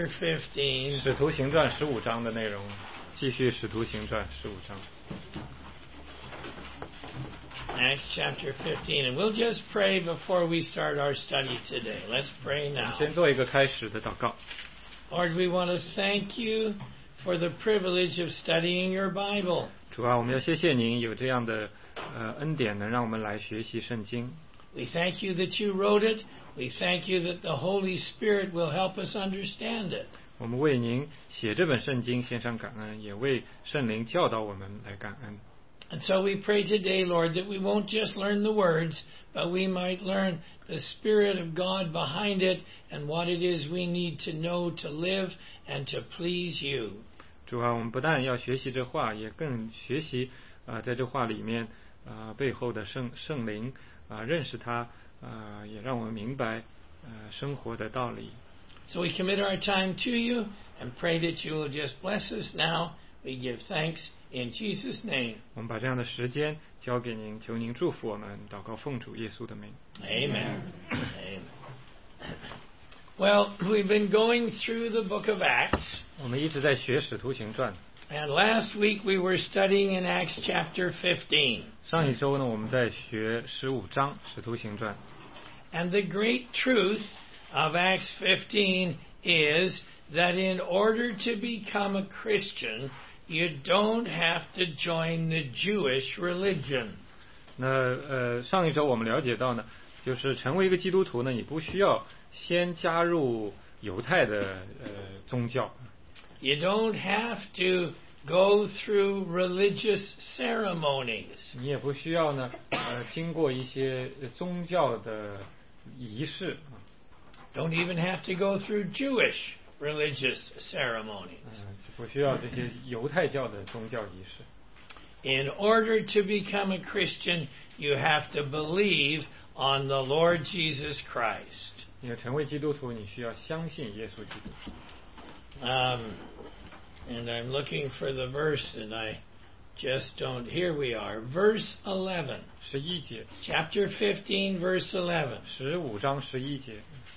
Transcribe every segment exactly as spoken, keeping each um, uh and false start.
fifteen. 使徒行传十五章的内容，继续使徒行传十五章。 Acts chapter fifteen, and we'll just pray before we start our study today. Let's pray now. 先做一个开始的祷告。 Lord, we want to thank you for the privilege of studying your Bible. 主啊，我们要谢谢您有这样的呃恩典，能让我们来学习圣经。 We thank you that you wrote it. We thank you that the Holy Spirit will help us understand it. 我们为您写这本圣经献上感恩，也为圣灵教导我们来感恩。 And so we pray today, Lord, that we won't just learn the words, but we might learn the Spirit of God behind it and what it is we need to know to live and to please you. 主啊，我们不但要学习这话，也更学习啊、呃，在这话里面啊、呃、背后的圣圣灵啊、呃，认识它啊、呃，也让我们明白呃生活的道理。 So we commit our time to you and pray that you will just bless us now. We give thanks in Jesus' name. 我们把这样的时间交给您，求您祝福我们，祷告奉主耶稣的名。 Amen. Amen. Well, we've been going through the book of Acts. 我们一直在学使徒行传。 And last week we were studying in Acts chapter fifteen. 上一周呢，我们在学十五章使徒行传。 And the great truth of Acts fifteen is that in order to become a Christian, you don't have to join the Jewish religion. 那呃，上一周我们了解到呢，就是成为一个基督徒呢，你不需要先加入犹太的呃宗教。 You don't have to go through religious ceremonies. 你也不需要呢，呃，经过一些宗教的仪式。 Don't even have to go through Jewish religious ceremonies. 嗯，不需要这些犹太教的宗教仪式。 In order to become a Christian, you have to believe on the Lord Jesus Christ. 你要成为基督徒，你需要相信耶稣基督。 Um, and I'm looking for the verse, and I just don't. Here we are, verse eleven. 十一节。 Chapter fifteen, verse eleven. 十五章十一节。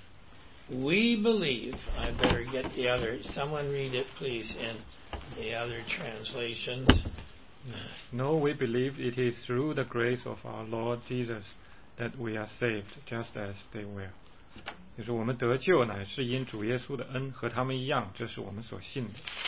We believe. I better get the other. Someone read it, please, in the other translations. No, we believe it is through the grace of our Lord Jesus that we are saved, just as they were. 就是我们得救乃是因主耶稣的恩，和他们一样，这是我们所信的。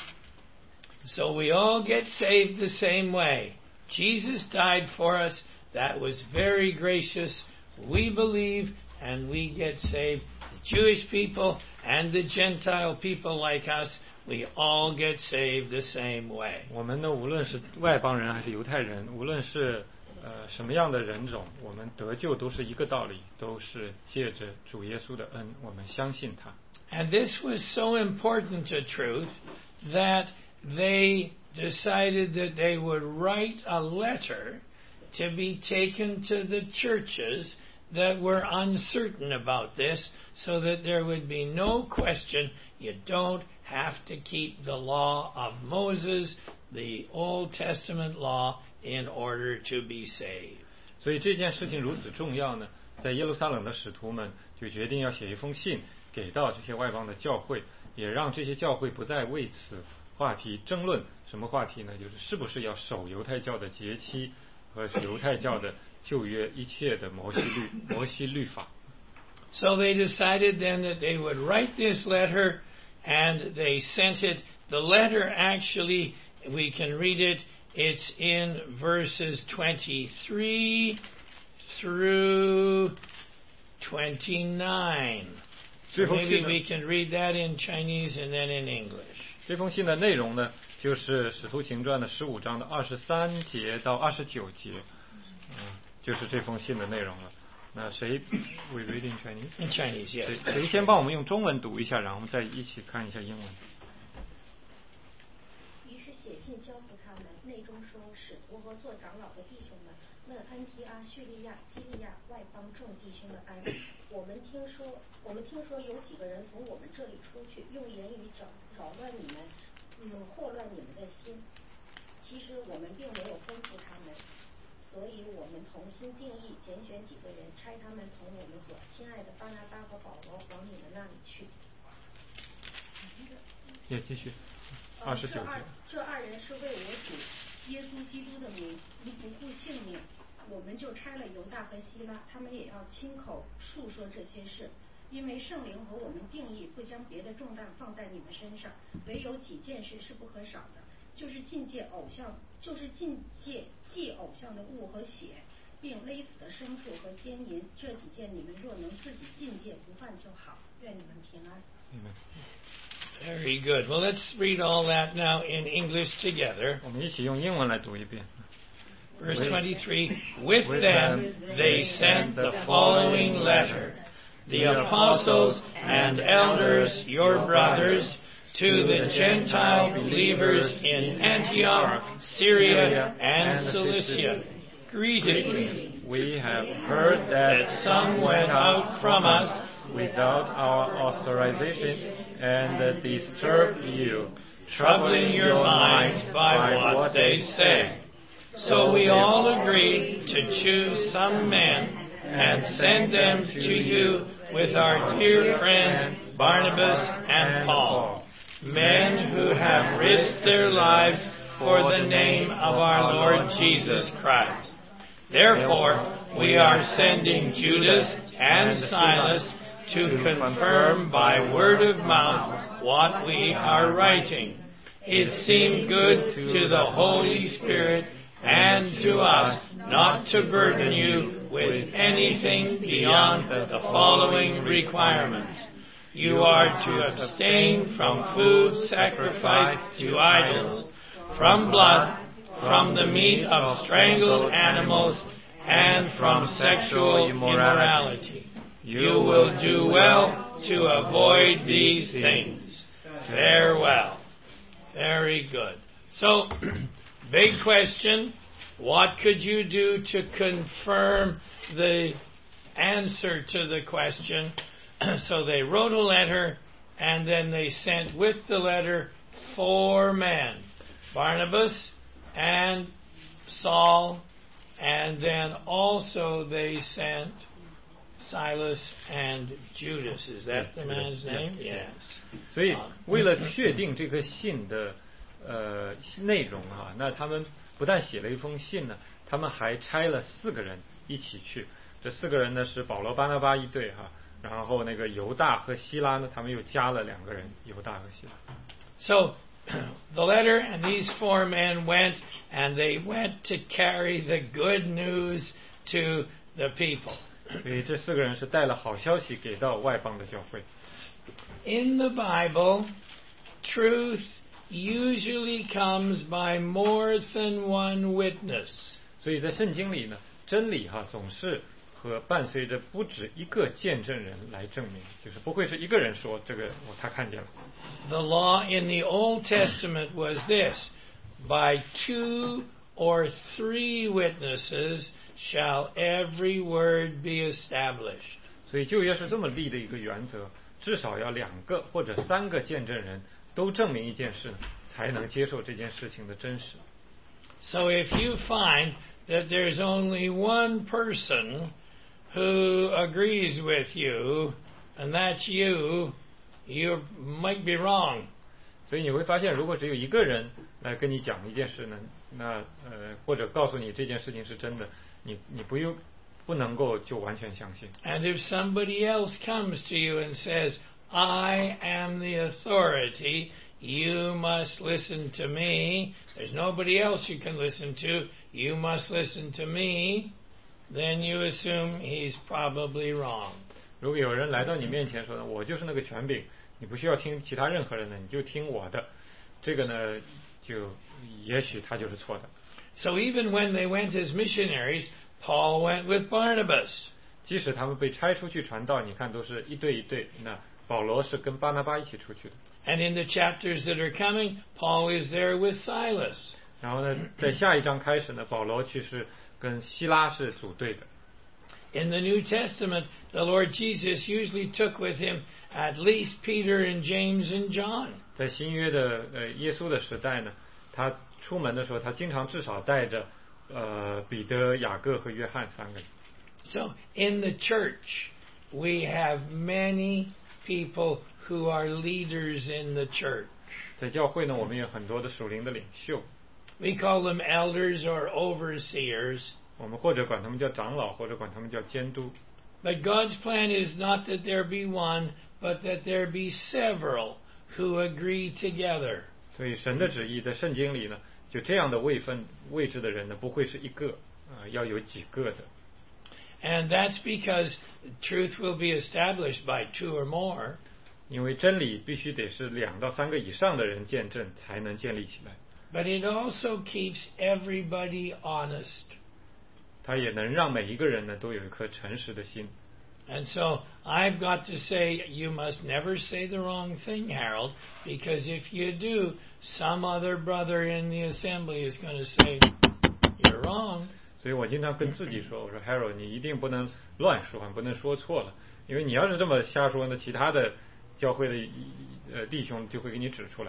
So we all get saved the same way. Jesus died for us. That was very gracious. We believe and we get saved. The Jewish people and the Gentile people like us, we all get saved the same way. 我们呢，无论是外邦人还是犹太人，无论是呃什么样的人种，我们得救都是一个道理，都是借着主耶稣的恩，我们相信他。 And this was so important a truth that they decided that they would write a letter to be taken to the churches that were uncertain about this, so that there would be no question. You don't have to keep the law of Moses, the Old Testament law, in order to be saved. 所以这件事情如此重要呢，在耶路撒冷的使徒们就决定要写一封信给到这些外邦的教会，也让这些教会不再为此话题争论。什么话题呢？就是是不是要守犹太教的节期和犹太教的旧约一切的摩西律摩西律法。 So they decided then that they would write this letter, and they sent it. The letter actually, we can read it. It's in verses twenty-three through twenty-nine. So maybe we can read that in Chinese and then in English. 这封信的内容呢，就是使徒行传的十五章的二十三节到二十九节，嗯，就是这封信的内容了。那谁 we read in Chinese? In Chinese, yes. 谁谁先帮我们用中文读一下，然后再一起看一下英文。 于是写信交付他们，内中说：使徒和做长老的弟兄们，问安提阿、叙利亚、基利亚外邦众弟兄的安。我们听说，我们听说有几个人从我们这里出去，用言语搅扰乱你们，嗯，祸乱你们的心。其实我们并没有吩咐他们。所以我们同心定义，拣选几个人，差他们同我们所亲爱的巴拿巴和保罗往你们那里去。 也继续二十九节。 这二人是为我主耶稣基督的名，如不顾性命，我们就差了犹大和希拉，他们也要亲口述说这些事。因为圣灵和我们定义不将别的重担放在你们身上，唯有几件事是不可少的，就是禁戒偶像，就是禁戒祭偶像的物和血，并勒死的牲畜和奸淫，这几件你们若能自己禁戒不犯就好。愿你们平安。 Very good. Well, let's read all that now in English together. 我们一起用英文来读一遍。 Verse twenty-three. With them they sent the following letter. The apostles and elders, your brothers, to the Gentile believers in Antioch, Syria, and Cilicia. Greeting. We have heard that some went out from us without our authorization and disturbed you, troubling your minds by what they say. So we all agreed to choose some men and send them to you with our dear friends Barnabas and Paul, men who have risked their lives for the name of our Lord Jesus Christ. Therefore, we are sending Judas and Silas to confirm by word of mouth what we are writing. It seemed good to the Holy Spirit and to us not to burden you with anything beyond the following requirements. You are to abstain from food sacrificed to idols, from blood, from the meat of strangled animals, and from sexual immorality. You will do well to avoid these things. Farewell. Very good. So, big question. What could you do to confirm the answer to the question? So they wrote a letter, and then they sent with the letter four men, Barnabas and Saul, and then also they sent Silas and Judas. Is that the man's name? Yes. 所以为了确定这个信的呃内容啊，那他们不但写了一封信呢，他们还差了四个人一起去。这四个人呢是保罗巴拿巴一队哈、啊，然后那个犹大和希拉呢，他们又加了两个人，犹大和希拉。 So the letter and these four men went, and they went to carry the good news to the people. 所以这四个人是带了好消息给到外邦的教会。 In the Bible, truth usually comes by more than one witness. 所以在圣经里呢，真理哈总是和伴随着不止一个见证人来证明，就是不会是一个人说这个我他看见了。 The law in the Old Testament was this: by two or three witnesses shall every word be established. 所以旧约是这么立的一个原则，至少要两个或者三个见证人都证明一件事，才能接受这件事情的真实。 So if you find that there's only one person who agrees with you, and that's you, you might be wrong. 所以你会发现，如果只有一个人来跟你讲一件事呢，那呃或者告诉你这件事情是真的，你你不用不能够就完全相信。 And if somebody else comes to you and says, I am the authority, you must listen to me, there's nobody else you can listen to, you must listen to me, then you assume he's probably wrong. 如果有人来到你面前说呢，我就是那个权柄，你不需要听其他任何人的，你就听我的，这个呢就也许他就是错的。 So even when they went as missionaries, Paul went with Barnabas. 即使他们被差出去传道，你看都是一对一对，那保罗是跟巴拿巴一起出去的。 And in the chapters that are coming, Paul is there with Silas. 然后呢，在下一章开始呢，保罗其实跟希拉是组队的。 In the New Testament, the Lord Jesus usually took with him at least Peter and James and John. 在新约的呃耶稣的时代呢，他出门的时候，他经常至少带着呃彼得、雅各和约翰三个人。 So in the church, we have many people who are leaders in the church. 在教会呢，我们有很多的属灵的领袖， We call them elders or overseers. 我们或者管他们叫长老，或者管他们叫监督。 But God's plan is not that there be one, but that there be several who agree together. 所以神的旨意在圣经里呢，就这样的位分位置的人呢，不会是一个，啊、呃，要有几个的。 And that's because truth will be established by two or more. 因为真理必须得是两到三个以上的人见证才能建立起来。 But it also keeps everybody honest. 它也能让每一个人呢都有一颗诚实的心。 And so I've got to say, you must never say the wrong thing, Harold, because if you do, some other brother in the assembly is going to say, you're wrong. 所以我经常跟自己说，我说 Harold， 你一定不能乱说，不能说错了，因为你要是这么瞎说，那其他的教会的呃弟兄就会给你指出来。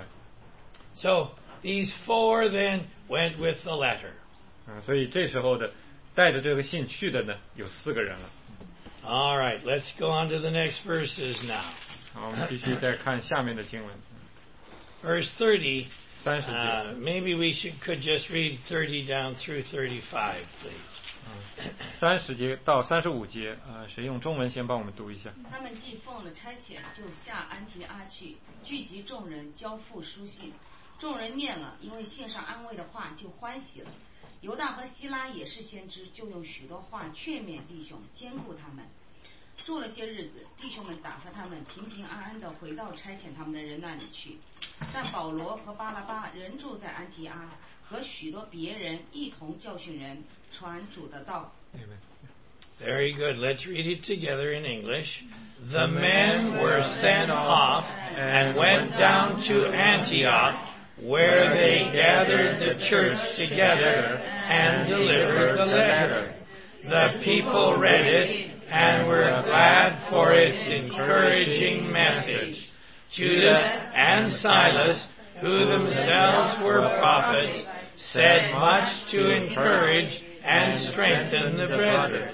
So these four then went with the letter. 啊，所以这时候的带着这个信去的呢，有四个人了。 All right, let's go on to the next verses now. 好，我们继续再看下面的经文。 Verse thirty. 三十节。 Uh, maybe we should could just read thirty down through thirty-five, please. 嗯，三十节到三十五节，呃，谁用中文先帮我们读一下？ 他们既奉了差遣，就下安提阿去，聚集众人，交付书信。众人念了，因为信上安慰的话，就欢喜了。犹大和希拉也是先知，就用许多话劝勉弟兄，兼顾他们。住了些日子，弟兄们打发他们平平安安地回到差遣他们的人那里去。但保罗和巴拉巴仍住在安提阿，和许多别人一同教训人，传主的道。 Very good. Let's read it together in English. The men were sent off and went down to Antioch, where they gathered the church together and delivered the letter. The people read it and were glad for its encouraging message. Judas and Silas, who themselves were prophets, said much to encourage and strengthen the brethren.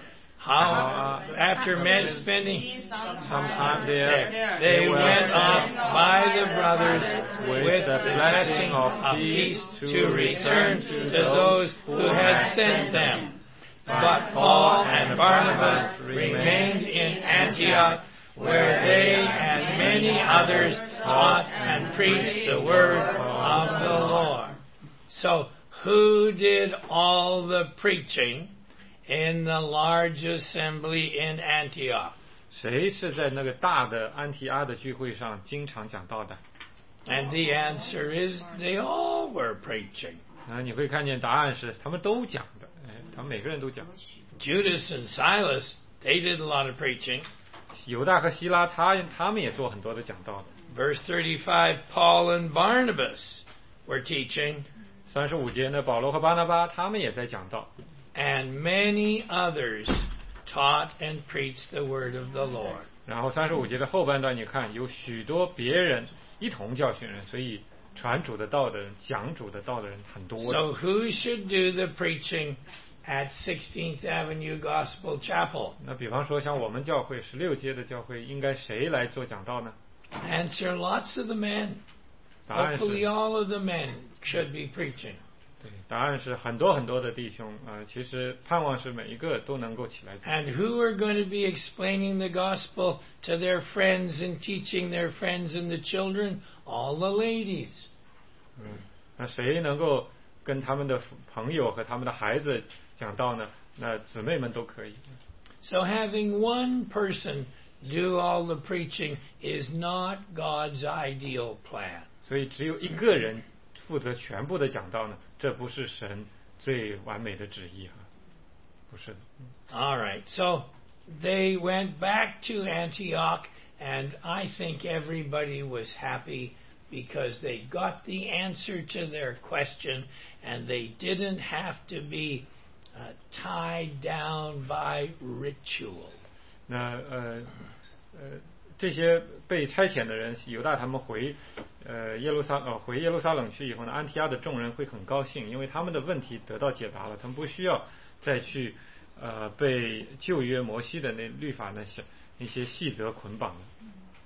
How, after men spending some time there, they went off by the brothers with the blessing of peace to return to those who had sent them. But Paul and Barnabas remained in Antioch, where they and many others taught and preached the word of the Lord. So, who did all the preaching in the large assembly in Antioch? 谁是在那个大的安提阿的聚会上经常讲道的？ And the answer is they all were preaching. 啊，你会看见答案是他们都讲的，哎，他们每个人都讲。 Judas and Silas, they did a lot of preaching. 犹大和希拉他他们也做很多的讲道的。 Verse thirty-five, Paul and Barnabas were teaching. 三十五节呢，保罗和巴拿巴他们也在讲道。 And many others taught and preached the word of the Lord. 然后三十五节的后半段，你看有许多别人一同教训人，所以传主的道的人、讲主的道的人很多。 So who should do the preaching at sixteenth Avenue Gospel Chapel? 那比方说像我们教会十六街的教会，应该谁来做讲道呢？ Answer, lots of the men. 答案 Hopefully 是， all of the men should be preaching. 对，答案是很多很多的弟兄啊、呃，其实盼望是每一个都能够起来。 And who are going to be explaining the gospel to their friends and teaching their friends and the children? All the ladies. 嗯，那谁能够跟他们的朋友和他们的孩子讲道呢？那姊妹们都可以。 So having one person do all the preaching is not God's ideal plan. 所以只有一个人负责全部的讲道呢，这不是神最完美的旨意啊，不是的。 All right, so they went back to Antioch, and I think everybody was happy because they got the answer to their question, and they didn't have to be uh, tied down by ritual. 那呃呃，这些被差遣的人，犹大他们回呃耶路撒呃回耶路撒冷去以后呢，安提阿的众人会很高兴，因为他们的问题得到解答了，他们不需要再去呃被旧约摩西的那律法那些那些细则捆绑了。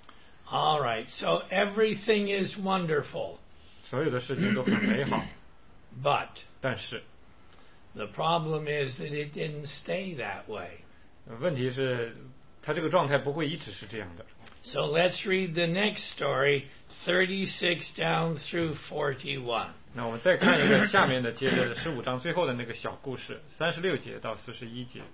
All right, so everything is wonderful. 所有的事情都很美好， But 但是 the problem is that it didn't stay that way. 问题是，他这个状态不会一直是这样的。 So let's read the next story, thirty-six down through forty-one. 那我们再看一个下面的，接着十五章最后的那个小故事，三十六节到四十一节。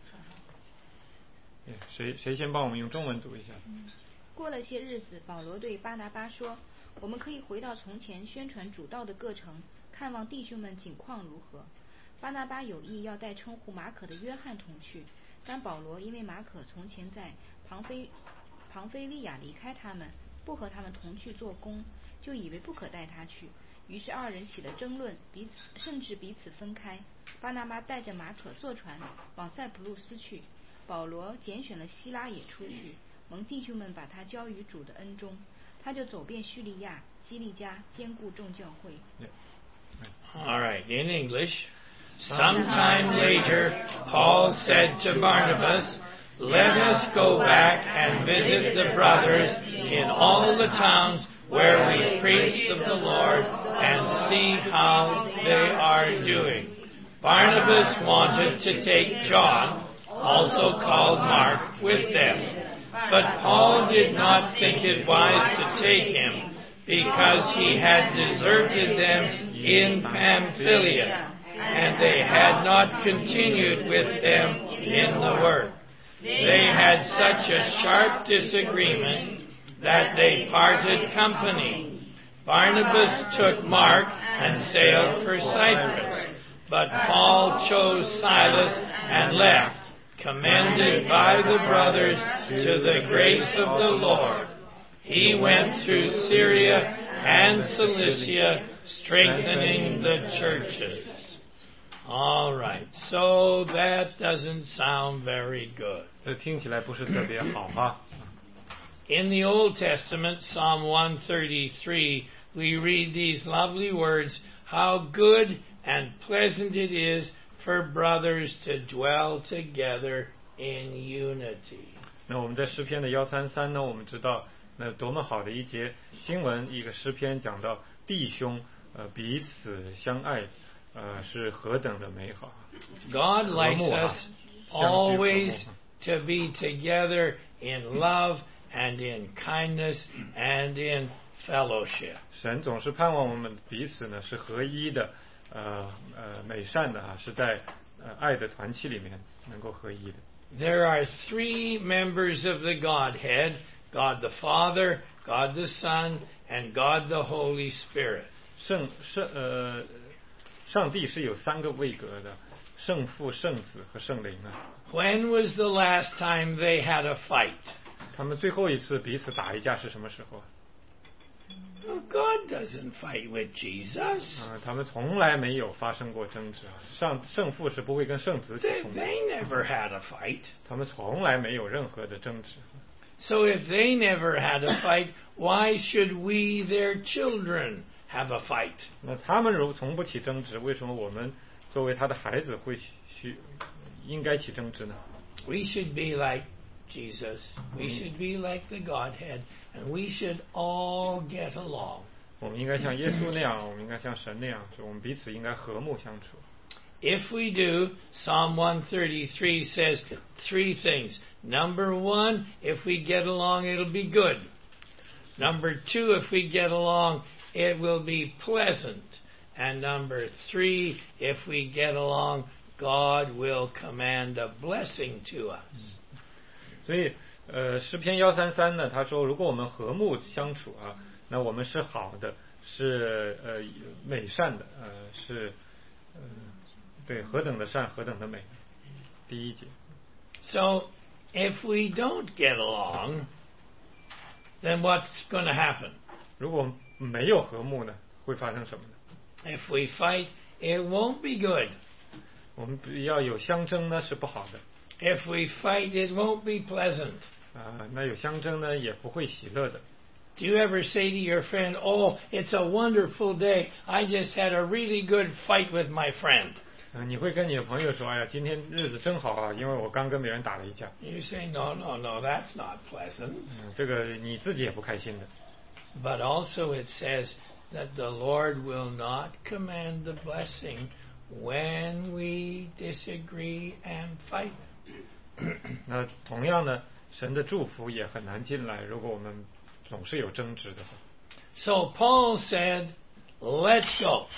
谁谁先帮我们用中文读一下？ 过了些日子，保罗对巴拿巴说：“我们可以回到从前宣传主道的各城，看望弟兄们景况如何。”巴拿巴有意要带称呼马可的约翰同去，但保罗因为马可从前在庞菲庞菲利亚离开他们，不和他们同去做工，就以为不可带他去。于是二人起了争论，彼此甚至彼此分开。巴拿巴带着马可坐船往塞浦路斯去，保罗拣选了希拉也出去，蒙弟兄们把他交于主的恩中，他就走遍叙利亚、基利家，兼顾众教会。 All right, in English. Sometime later, Paul said to Barnabas, "Let us go back and visit the brothers in all the towns where we preach of the Lord and see how they are doing." Barnabas wanted to take John, also called Mark, with them. But Paul did not think it wise to take him, because he had deserted them in Pamphylia, and they had not continued with them in the work. They had such a sharp disagreement that they parted company. Barnabas took Mark and sailed for Cyprus, but Paul chose Silas and left, commended by the brothers to the grace of the Lord. He went through Syria and Cilicia, strengthening the churches. All right, so that doesn't sound very good. 这听起来不是特别好啊。 In the Old Testament, Psalm one thirty-three, we read these lovely words, "How good and pleasant it is for brothers to dwell together in unity." 那我们在诗篇的一三三呢，我们知道那多么好的一节经文，一个诗篇讲到弟兄呃彼此相爱，呃是何等的美好。 God likes 和睦啊， us 相聚和睦。 always to be together in love and in kindness and in fellowship. 神总是盼望我们彼此呢是合一的，呃呃美善的啊，是在呃爱的团契里面能够合一的。 There are three members of the Godhead, God the Father, God the Son, and God the Holy Spirit. 圣圣呃上帝是有三个位格的，圣父、圣子和圣灵啊。 When was the last time they had a fight? 他们最后一次彼此打一架是什么时候？ Well, God doesn't fight with Jesus. 啊，他们从来没有发生过争执啊。上圣父是不会跟圣子起 They, 冲突， they never had a fight. 他们从来没有任何的争执。 So if they never had a fight, why should we, their children, have a fight? 那他们如从不起争执，为什么我们作为他的孩子会需应该起争执呢？ We should be like Jesus. We should be like the Godhead, and we should all get along. 我们应该像耶稣那样，我们应该像神那样，就我们彼此应该和睦相处。 If we do, Psalm one thirty-three says three things. Number one, if we get along, it'll be good. Number two, if we get along, it will be pleasant. And number three, if we get along, God will command a blessing to us. 所以，呃，诗篇一三三呢，他说，如果我们和睦相处啊，那我们是好的，是呃美善的，呃是呃对何等的善，何等的美。第一节。 So, if we don't get along, then what's going to happen? 如果没有和睦呢，会发生什么呢？ If we fight, it won't be good. 我们要有相争呢是不好的 If we fight, it won't be pleasant. 啊、那有相争呢也不会喜乐的。 Do you ever say to your friend, "Oh, it's a wonderful day. I just had a really good fight with my friend"? 嗯，你会跟你的朋友说，哎呀，今天日子真好啊，因为我刚跟别人打了一架。 You say, no, no, no, that's not pleasant. 嗯，这个你自己也不开心的。 But also it says that the Lord will not command the blessing when we disagree and fight. 那同样呢，神的祝福也很难进来，如果我们总是有争执的话。 So Paul said, let's go.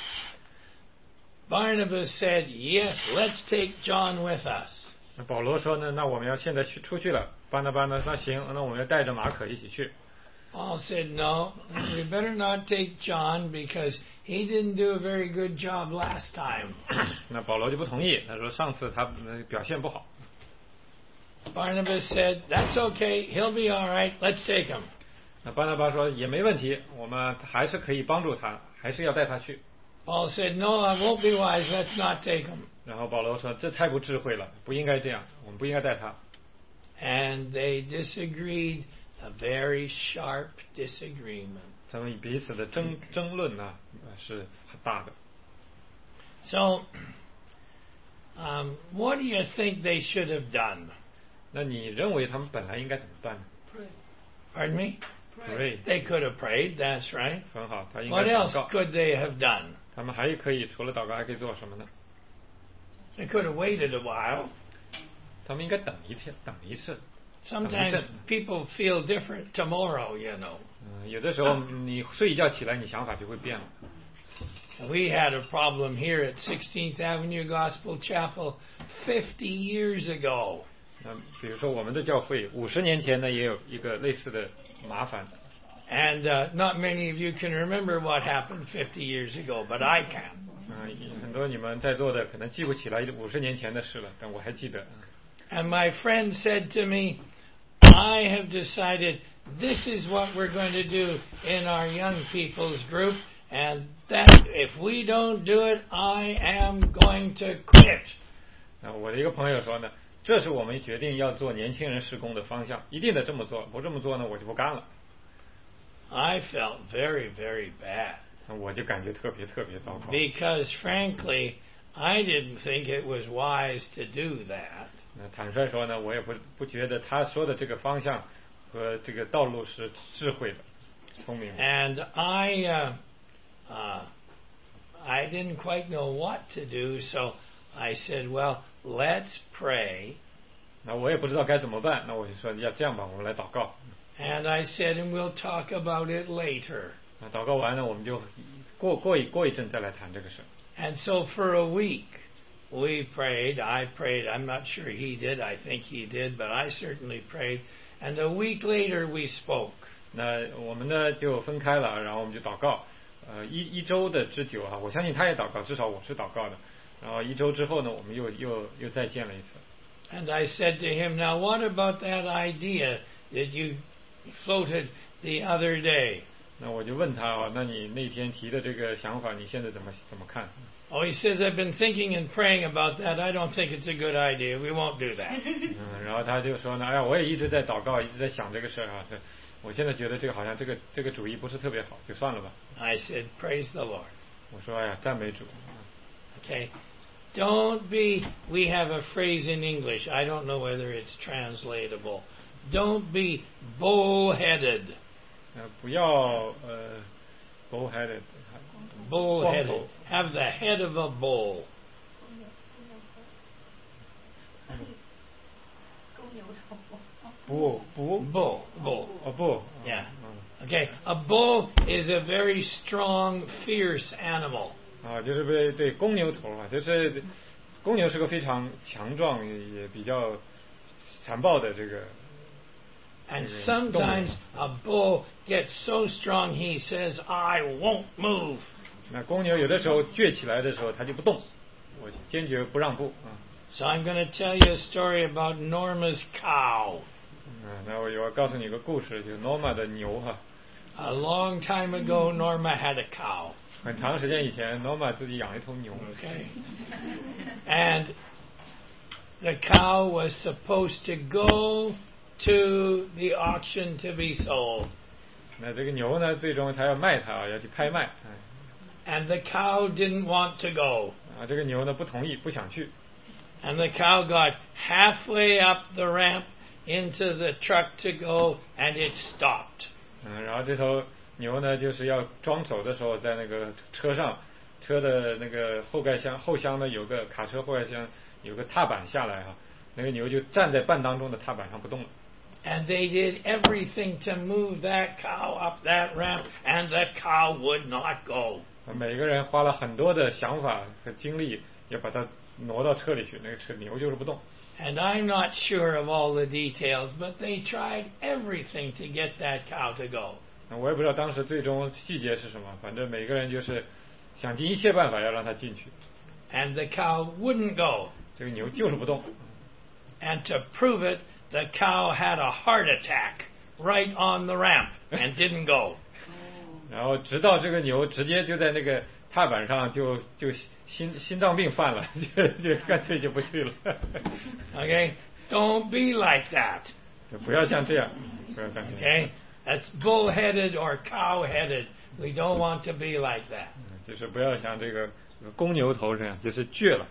Barnabas said, yes, let's take John with us. 那保罗说呢，那我们要现在去出去了。巴拿巴呢，那行，那我们要带着马可一起去。 Paul said, no, we better not take John because he didn't do a very good job last time. 那保罗就不同意，他说上次他呃表现不好。 Barnabas said, that's okay, he'll be all right, let's take him. 那巴拿巴说也没问题，我们还是可以帮助他，还是要带他去。 Paul said, no, that won't be wise, let's not take him. 然后保罗说这太不智慧了，不应该这样，我们不应该带他。 And they disagreed, a very sharp disagreement. 他们彼此的争争论呢是很大的。 So, um, what do you think they should have done? 那你认为他们本来应该怎么办呢？ Pardon me? Pray. They could have prayed, that's right. 很好，他应该 What 祷 else 告。 could they have done? 他们还可以除了祷告还可以做什么呢？ They could have waited a while. 他们应该等一天，等一次。 Sometimes people feel different tomorrow, you know. 嗯，有的时候你睡一觉起来，你想法就会变了。 We had a problem here at sixteenth Avenue Gospel Chapel fifty years ago. 那比如说我们的教会五十年前呢，也有一个类似的麻烦。 And uh, not many of you can remember what happened fifty years ago, but I can. 嗯，很多你们在座的可能记不起来五十年前的事了，但我还记得。 And my friend said to me, I have decided this is what we're going to do in our young people's group, and that if we don't do it, I am going to quit. 啊，我的一个朋友说呢，这是我们决定要做年轻人事工的方向，一定得这么做，不这么做呢，我就不干了。 I felt very, very bad. 我就感觉特别特别糟糕。 Because frankly, I didn't think it was wise to do that. 那坦率说呢，我也不不觉得他说的这个方向和这个道路是智慧的、聪明的。 And I, uh, uh, I didn't quite know what to do, so I said, well, let's pray. 那我也不知道该怎么办，那我就说要这样吧，我们来祷告。 And I said, and we'll talk about it later. 那祷告完了，我们就过过一过一阵再来谈这个事。 And so for a week, we prayed. I prayed. I'm not sure he did. I think he did, but I certainly prayed. And a week later, we spoke. 那我们呢就分开了，然后我们就祷告。呃，一一周的之久啊，我相信他也祷告，至少我是祷告的。然后一周之后呢，我们又又又再见了一次。 And I said to him, now what about that idea that you floated the other day? 那我就问他啊，那你那天提的这个想法，你现在怎么怎么看？ Oh, he says, I've been thinking and praying about that. I don't think it's a good idea. We won't do that. 嗯，然后他就说呢，哎呀，我也一直在祷告，一直在想这个事儿啊，是，我现在觉得这个好像这个这个主意不是特别好，就算了吧。 I said, praise the Lord. 我说，哎呀，赞美主。 Okay. Don't be, we have a phrase in English. I don't know whether it's translatable. Don't be bull-headed. 呃，不要呃 bull-headed， Bull-headed. Have the head of a bull. 不不 Bull. Bull. 哦不 Yeah. 嗯 Okay. A bull is a very strong, fierce animal. 啊，就是被对公牛头啊，就是公牛是个非常强壮也比较残暴的这个。 And sometimes a bull gets so strong he says, I won't move. 那公牛有的时候倔起来的时候，它就不动，我坚决不让步啊。 So I'm going to tell you a story about Norma's cow. 嗯，那我要告诉你个故事，就是 Norma 的牛哈。 A long time ago, Norma had a cow. 很长时间以前 ，Norma 自己养一头牛。 Okay. And the cow was supposed to go to the auction to be sold. 那这个牛呢，最终他要卖它啊，要去拍卖。 And the cow didn't want to go. 啊， 啊，这个牛呢不同意，不想去。 And the cow got halfway up the ramp into the truck to go, and it stopped. 嗯，然后这头牛呢，就是要装走的时候，在那个车上，车的那个后盖箱后箱呢有个卡车后盖箱有个踏板下来哈、啊，那个牛就站在半当中的踏板上不动了。 And they did everything to move that cow up that ramp, and the cow would not go. 每个人花了很多的想法和精力，要把它挪到车里去，那个车牛就是不动。 And I'm not sure of all the details, but they tried everything to get that cow to go. 我也不知道当时最终细节是什么，反正每个人就是想尽一切办法要让它进去。 And the cow wouldn't go. 这个牛就是不动。 And to prove it, the cow had a heart attack right on the ramp and didn't go. 然后直到这个牛直接就在那个踏板上就就心心脏病犯了，就就干脆就不去了。 Okay, don't be like that. 就不要像这样，不要像这样。 Okay, that's bull-headed or cow-headed. We don't want to be like that. 就是不要像这个公牛头这样，就是倔了。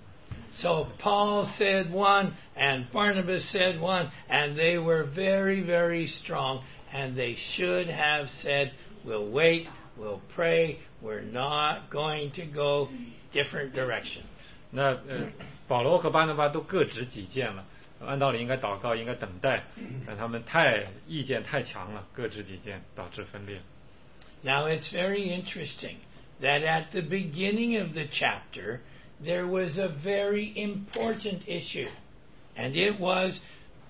So Paul said one, and Barnabas said one, and they were very, very strong, and they should have said, we'll wait, we'll pray, we're not going to go different directions. 那呃，保罗和巴拿巴都各执己见了，按道理应该祷告，应该等待，但他们太意见太强了，各执己见，导致分裂。 Now it's very interesting that at the beginning of the chapter, there was a very important issue, and it was,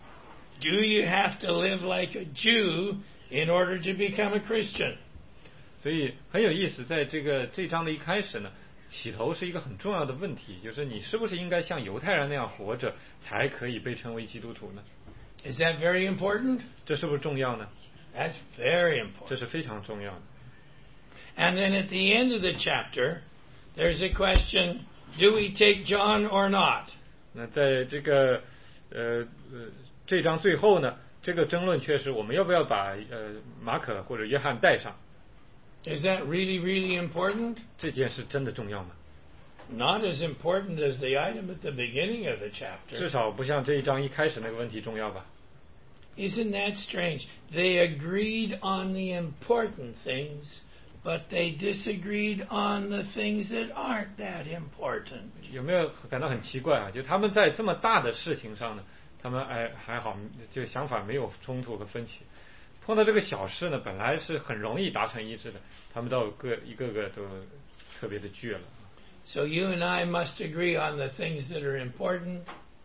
do you have to live like a Jew in order to become a Christian? 所以很有意思，在这个这章的一开始呢，起头是一个很重要的问题，就是你是不是应该像犹太人那样活着，才可以被称为基督徒呢？ Is that very important? 这是不是重要呢？ That's very 这 important. 是非常重要的。 And then at the end of the chapter, there's a question, do we take John or not? 那在这个呃呃这章最后呢，这个争论却是我们要不要把呃马可或者约翰带上？ Is that really, really important? 这件事真的重要吗？ Not as important as the item at the beginning of the 至 chapter. 少不像这一章一开始那个问题重要吧？ Isn't that strange? They agreed on the important things, but they disagreed on the things that aren't that important. 有没有感到很奇怪啊？就他们在这么大的事情上呢，他们哎还好，就想法没有冲突和分歧。碰到这个小事呢，本来是很容易达成一致的，他们倒各一个个都特别的倔了。 So you and I must agree on the things that are important,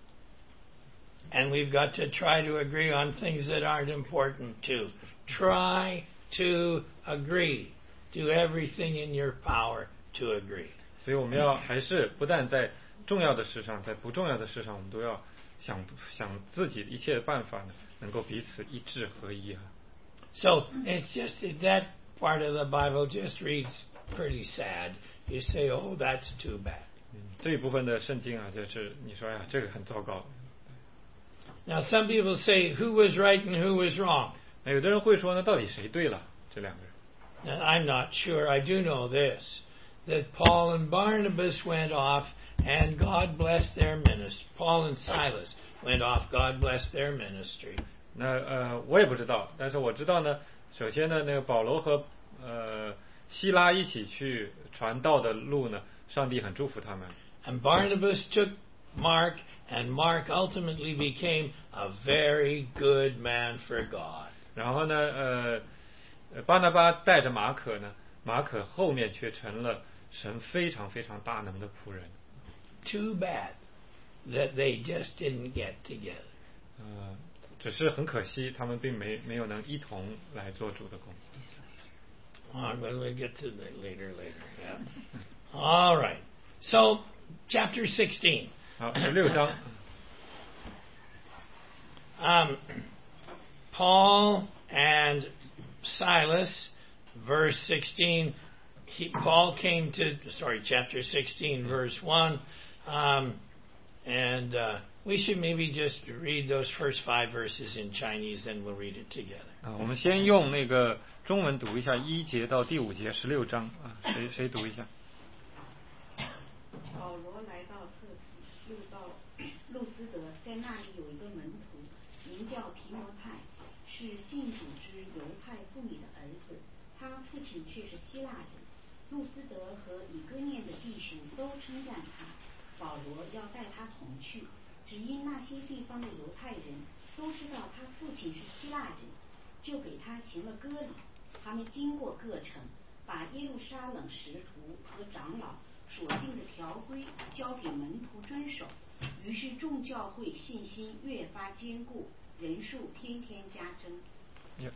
and we've got to try to agree on things that aren't important too. Try to agree. Do everything in your power to agree. 所以我们要还是不但在重要的事上，在不重要的事上，我们都要想想自己一切的办法呢，能够彼此一致合一啊。 So it's just that part of the Bible just reads pretty sad. You say, oh, that's too bad. 嗯，这一部分的圣经啊，就是你说哎呀，这个很糟糕。 Now some people say who was right and who was wrong. 那有的人会说呢，到底谁对了？这两个人。 Now, I'm not sure. I do know this, that Paul and Barnabas went off and God blessed their ministry. Paul and Silas went off. God blessed their ministry. 那呃，我也不知道，但是我知道呢。首先呢，那个保罗和呃希拉一起去传道的路呢，上帝很祝福他们。 And Barnabas took Mark, and Mark ultimately became a very good man for God. 然后呢，呃，巴拿巴带着马可呢，马可后面却成了神非常非常大能的仆人。 Too bad that they just didn't get together. 呃，只是很可惜，他们并没没有能一同来做主的工。 Oh, well, we'll get to that later, later. Yeah. All right. So, chapter sixteen. 好，十六章。 Um, Paul and Silas, verse sixteen. He, Paul came to, sorry, chapter sixteen, verse one. Um, and uh, we should maybe just read those first five verses in Chinese, then we'll read it together. 啊，我们先用那个中文读一下一节到第五节十六章啊，谁谁读一下？ 保罗来到特提，又到路斯德，在那里有一个门徒，名叫提摩太，是信主之犹太妇女的儿子，他父亲却是希腊人。路斯德和以哥念的弟兄都称赞他，保罗要带他同去，只因那些地方的犹太人都知道他父亲是希腊人，就给他行了割礼。他们经过各城，把耶路撒冷使徒和长老所定的条规交给门徒遵守，于是众教会信心越发坚固，人数天天加增。 Yep.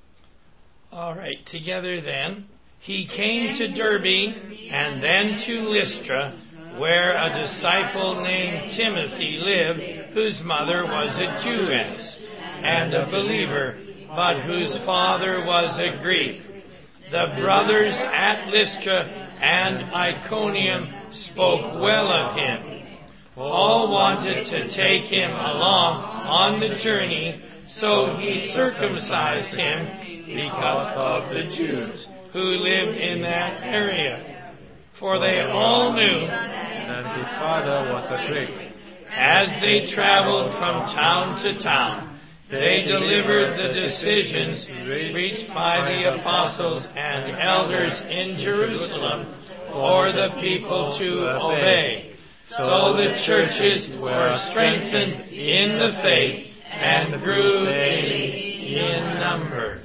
All right, together then, he came to Derbe and then to Lystra, where a disciple named Timothy lived, whose mother was a Jewess and a believer, but whose father was a Greek. The brothers at Lystra and Iconium spoke well of him. Paul wanted to take him along on the journey, so he circumcised him because of the Jews who lived in that area. For they all knew that his father was a Greek. As they traveled from town to town, they delivered the decisions reached by the apostles and elders in Jerusalem for the people to obey. So the churches were strengthened in the faith and grew daily in numbers.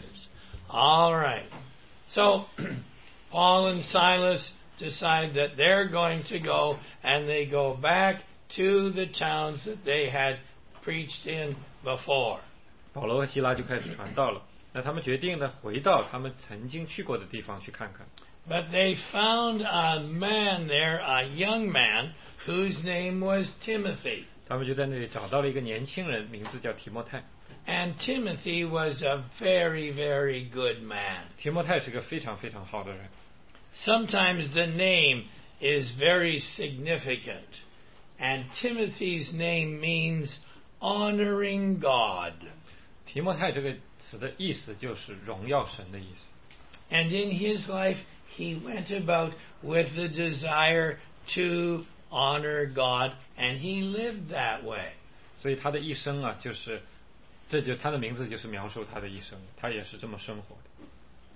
All right. So, Paul and Silas decide that they're going to go, and they go back to the towns that they had preached in before. 保罗和希拉就开始传道了。那他们决定呢，回到他们曾经去过的地方去看看。 But they found a man there, a young man, whose name was Timothy. 他们就在那里找到了一个年轻人，名字叫提摩太。 And Timothy was a very, very good man. 提摩太是个非常非常好的人。 Sometimes the name is very significant, and Timothy's name means honoring God. 提摩太这个词的意思就是荣耀神的意思。 And in his life, he went about with the desire to honor God, and he lived that way. 所以他的一生啊，就是这就他的名字就是描述他的一生，他也是这么生活的。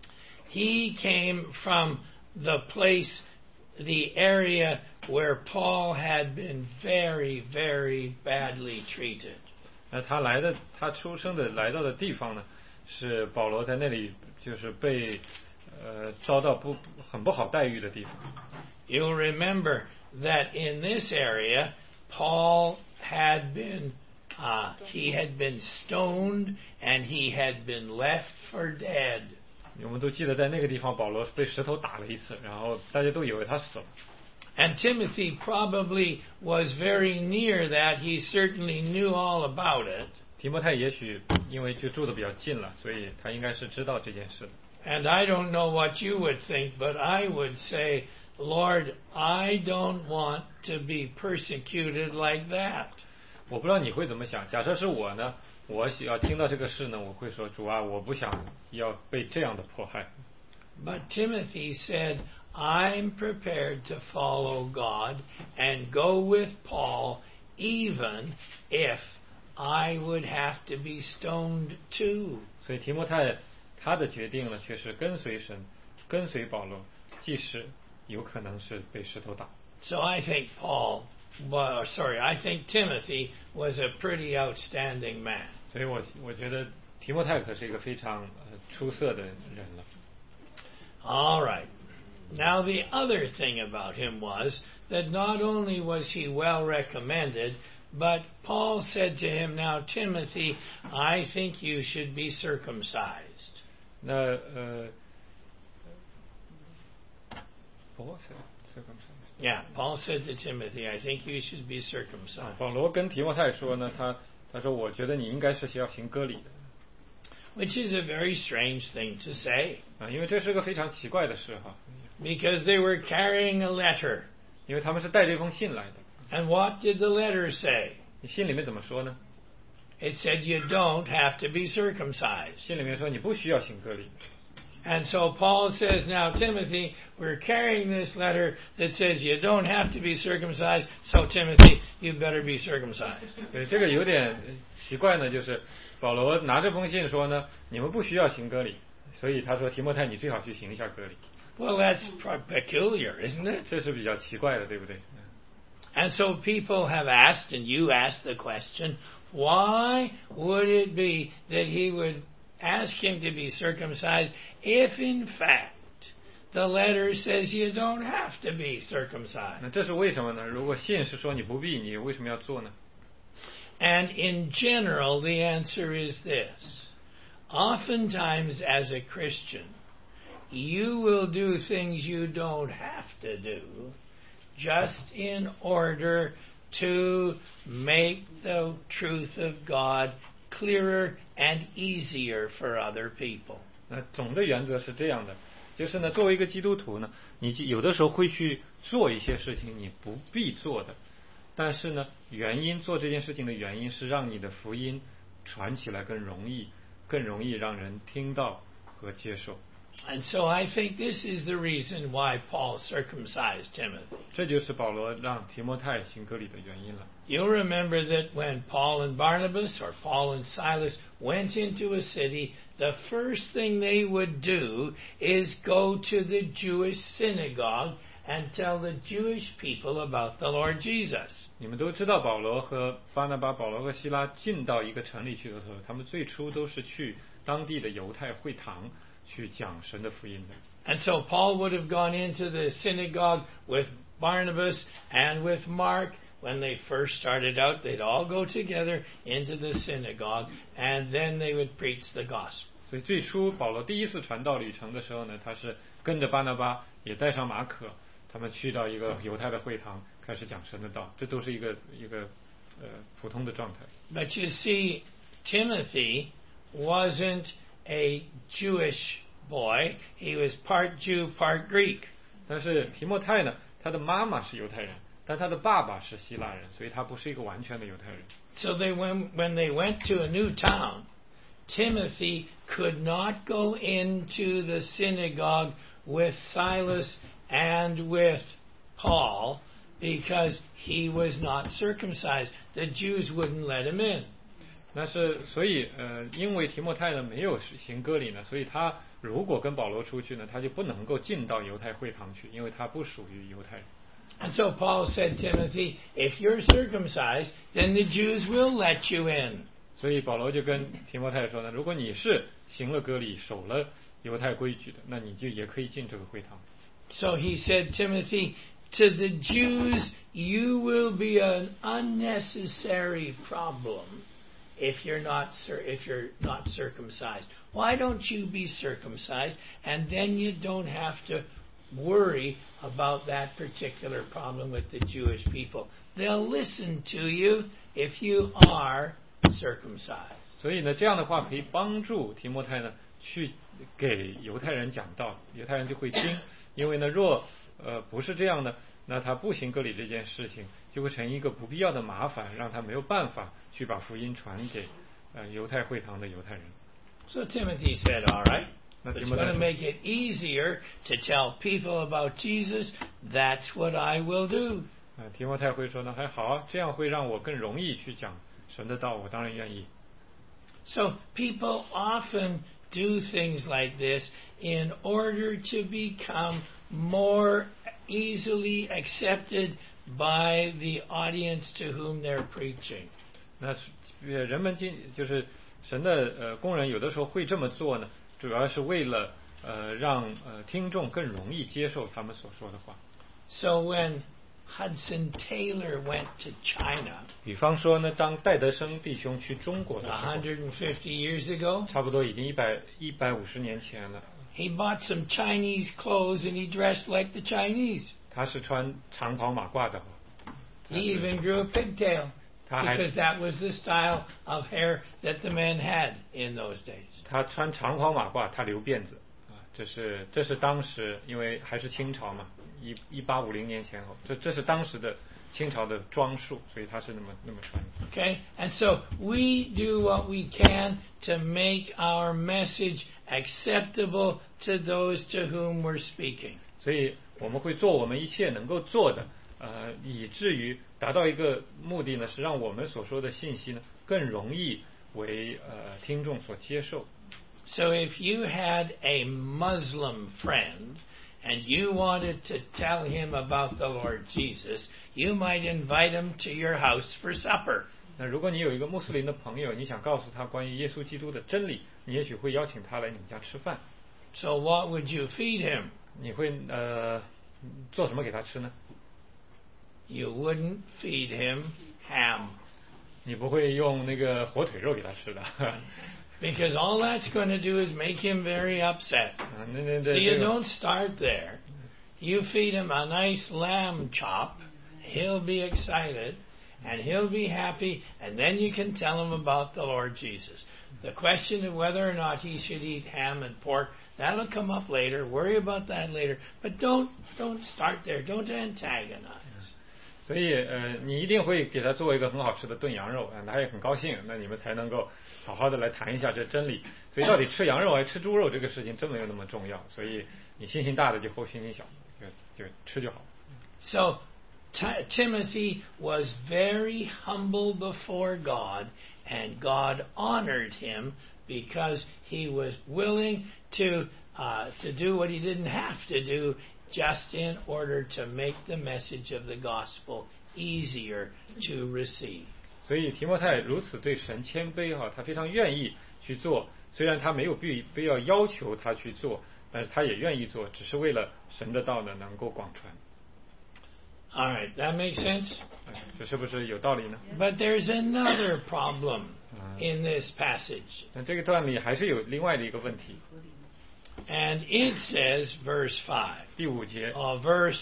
He came from the place, the area where Paul had been very, very badly treated. 那他来的，他出生的来到的地方呢，是保罗在那里就是被呃遭到不很不好待遇的地方。 You'll remember that in this area, Paul had been uh, he had been stoned and he had been left for dead. 我们都记得在那个地方，保罗被石头打了一次，然后大家都以为他死了。 And Timothy probably was very near that. He certainly knew all about it. 提摩太也许因为就住得比较近了，所以他应该是知道这件事的。 And I don't know what you would think, but I would say, Lord, I don't want to be persecuted like that. 我不知道你会怎么想。假设是我呢，我要听到这个事呢，我会说主啊，我不想要被这样的迫害。 But Timothy said, I'm prepared to follow God and go with Paul, even if I would have to be stoned too. 所以提摩太他的决定呢，却是跟随神，跟随保罗，即使有可能是被石头打。 So I think Paul, well, sorry, I think Timothy was a pretty outstanding man. 所以我我觉得提摩太可是一个非常呃出色的人了。 All right. Now the other thing about him was that not only was he well recommended, but Paul said to him, now Timothy, I think you should be circumcised. 那呃 Paul said circumcised. Yeah, Paul said to Timothy, I think you should be circumcised. 保罗跟提摩太说呢，他他说我觉得你应该是需要行割礼的。 Which is a very strange thing to say. 啊，因为这是个非常奇怪的事哈。 Because they were carrying a letter. 因为他们是带这封信来的。 And what did the letter say? 你信里面怎么说呢？ It said you don't have to be circumcised. 信里面说你不需要行割礼。 And so Paul says, now, Timothy, we're carrying this letter that says you don't have to be circumcised, so Timothy, you better be circumcised. 对，这个有点奇怪呢，就是保罗拿这封信说呢，你们不需要行割礼，所以他说提摩太，你最好去行一下割礼。 Well, that's peculiar, isn't it? 这是比较奇怪的，对不对？ And so people have asked, and you asked the question, why would it be that he would ask him to be circumcised if in fact the letter says you don't have to be circumcised? 那这是为什么呢？如果信是说你不必，你为什么要做呢？ And in general, the answer is this. Oftentimes as a Christian, you will do things you don't have to do just in order to make the truth of God clearer and easier for other people. 那总的原则是这样的，就是呢，作为一个基督徒呢，你有的时候会去做一些事情你不必做的，但是呢，原因做这件事情的原因是让你的福音传起来更容易，更容易让人听到和接受。 And so I think this is the reason why Paul circumcised Timothy. 这就是保罗让提摩太行割礼的原因了。 You'll remember that when Paul and Barnabas or Paul and Silas went into a city, the first thing they would do is go to the Jewish synagogue and tell the Jewish people about the Lord Jesus. 你们都知道保罗和巴拿巴、保罗和希拉进到一个城里去的时候，他们最初都是去当地的犹太会堂去讲神的福音的。 And so Paul would have gone into the synagogue with Barnabas and with Mark. When they first started out, they'd all go together into the synagogue, and then they would preach the gospel. 所以最初保罗第一次传道旅程的时候呢，他是跟着巴拿巴，也带上马可，他们去到一个犹太的会堂，开始讲神的道。这都是一个一个呃普通的状态。 But you see, Timothy wasn't a Jewish boy. He was part Jew, part Greek. 但是提摩太呢，他的妈妈是犹太人，但他的爸爸是希腊人，所以他不是一个完全的犹太人。 So they when when they went to a new town, Timothy could not go into the synagogue with Silas and with Paul because he was not circumcised. The Jews wouldn't let him in. 但是所以呃，因为提摩太呢没有行割礼呢，所以他如果跟保罗出去呢，他就不能够进到犹太会堂去，因为他不属于犹太人。 And so Paul said, Timothy, if you're circumcised, then the Jews will let you in. 所以保罗就跟提摩太说呢，如果你是行了割礼，守了犹太规矩的，那你就也可以进这个会堂。 So he said, Timothy, to the Jews, you will be an unnecessary problem if you're not if you're not circumcised. Why don't you be circumcised, and then you don't have to worry about that particular problem with the Jewish people. They'll listen to you if you are circumcised. 所以呢，这样的话可以帮助提摩太呢去给犹太人讲道，犹太人就会听。因为呢，若呃不是这样呢，那他不行割礼这件事情就会成一个不必要的麻烦，让他没有办法去把福音传给呃犹太会堂的犹太人。 So Timothy said, all right. 那 It's 提摩太 going to 说 make it easier to tell people about Jesus. That's what I will do. 啊，提摩太会说呢，还好啊，这样会让我更容易去讲神的道，我当然愿意。 So people often do things like this in order to become more easily accepted by the audience to whom they're preaching. 那呃人们今就是神的呃工人有的时候会这么做呢，主要是为了呃让呃听众更容易接受他们所说的话。 So when Hudson Taylor went to China 比方说呢，当戴德生弟兄去中国的时候， one hundred fifty years ago, 差不多已经一百一百五十年前了。 he bought some Chinese clothes and he dressed like the Chinese. 他是穿长袍马褂的， He even grew a pigtail 他还 because that was the style of hair that the men had in those days. 他穿长袍马褂，他留辫子啊，这是这是当时因为还是清朝嘛，一一八五零年前后，这这是当时的清朝的装束，所以他是那么那么穿。 Okay? And so we do what we can to make our message acceptable to those to whom we're speaking. 所以我们会做我们一切能够做的，呃，以至于达到一个目的呢，是让我们所说的信息呢更容易为呃听众所接受。 So if you had a Muslim friend and you wanted to tell him about the Lord Jesus, you might invite him to your house for supper. 那如果你有一个穆斯林的朋友，你想告诉他关于耶稣基督的真理，你也许会邀请他来你们家吃饭。 So what would you feed him? 你会呃做什么给他吃呢？ You wouldn't feed him ham. 你不会用那个火腿肉给他吃的。 Because all that's going to do is make him very upset. So you don't start there. You feed him a nice lamb chop, he'll be excited, and he'll be happy, and then you can tell him about the Lord Jesus. The question of whether or not he should eat ham and pork, that'll come up later. Worry about that later. But don't don't start there. Don't antagonize. 所以呃，你一定会给他做一个很好吃的炖羊肉，他也很高兴，那你们才能够好好的来谈一下这真理。所以到底吃羊肉还是吃猪肉这个事情真没有那么重要，所以你心情大的就后心情小，就就吃就好。 So T- Timothy was very humble before God, and God honored him because he was willing to uh, to do what he didn't have to do, just in order to make the message of the gospel easier to receive. 所以提摩太如此对神谦卑哈，他非常愿意去做，虽然他没有必必要要求他去做，但是他也愿意做，只是为了神的道呢能够广传。 All right, that makes sense? 这是不是有道理呢？ But there's another problem in this passage. 那这个段里还是有另外的一个问题。 And it says, verse five. 第五节。 Uh, verse,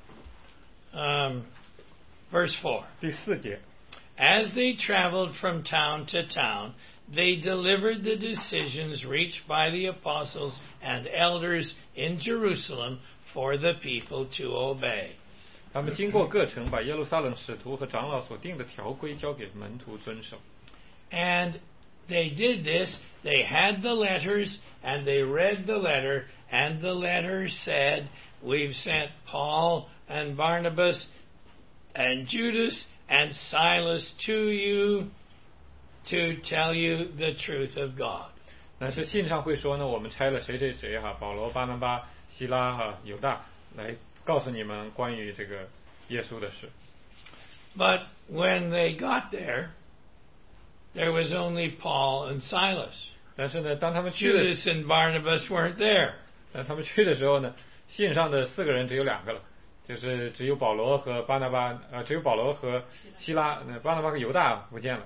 um, verse four. 第四节。 As they traveled from town to town, they delivered the decisions reached by the apostles and elders in Jerusalem for the people to obey. 他们经过各城，把耶路撒冷使徒和长老所定的条规交给门徒遵守。 And they did this. They had the letters, and they read the letter, and the letter said, "We've sent Paul and Barnabas and Judas and Silas to you to tell you the truth of God." 但是信上会说呢，我们差了谁谁谁哈，保罗、巴拿巴、希拉哈、犹大来告诉你们关于这个耶稣的事。 But when they got there, there was only Paul and Silas. 但是呢，当他们去的 Judas and Barnabas weren't there. 当他们去的时候呢，信上的四个人只有两个了，就是只有保罗和巴拿巴，呃，只有保罗和希拉，那巴拿巴和犹大不见了。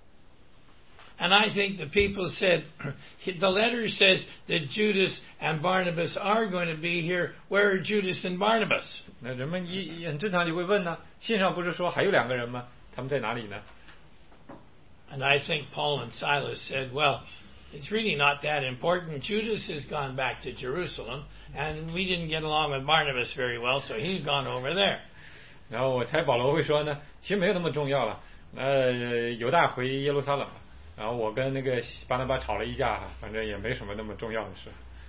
And I think the people said, the letter says that Judas and Barnabas are going to be here. Where are Judas and Barnabas? 那人们一很正常就会问呢，信上不是说还有两个人吗？他们在哪里呢？ And I think Paul and Silas said, well, it's really not that important. Judas has gone back to Jerusalem, and we didn't get along with Barnabas very well, so he's gone over there. 然后我猜保罗会说呢，其实没有那么重要了。呃，犹大回耶路撒冷了，然后我跟那个巴拿巴吵了一架，反正也没什么那么重要的事。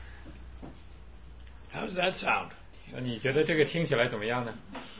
How's that sound? 那你觉得这个听起来怎么样呢？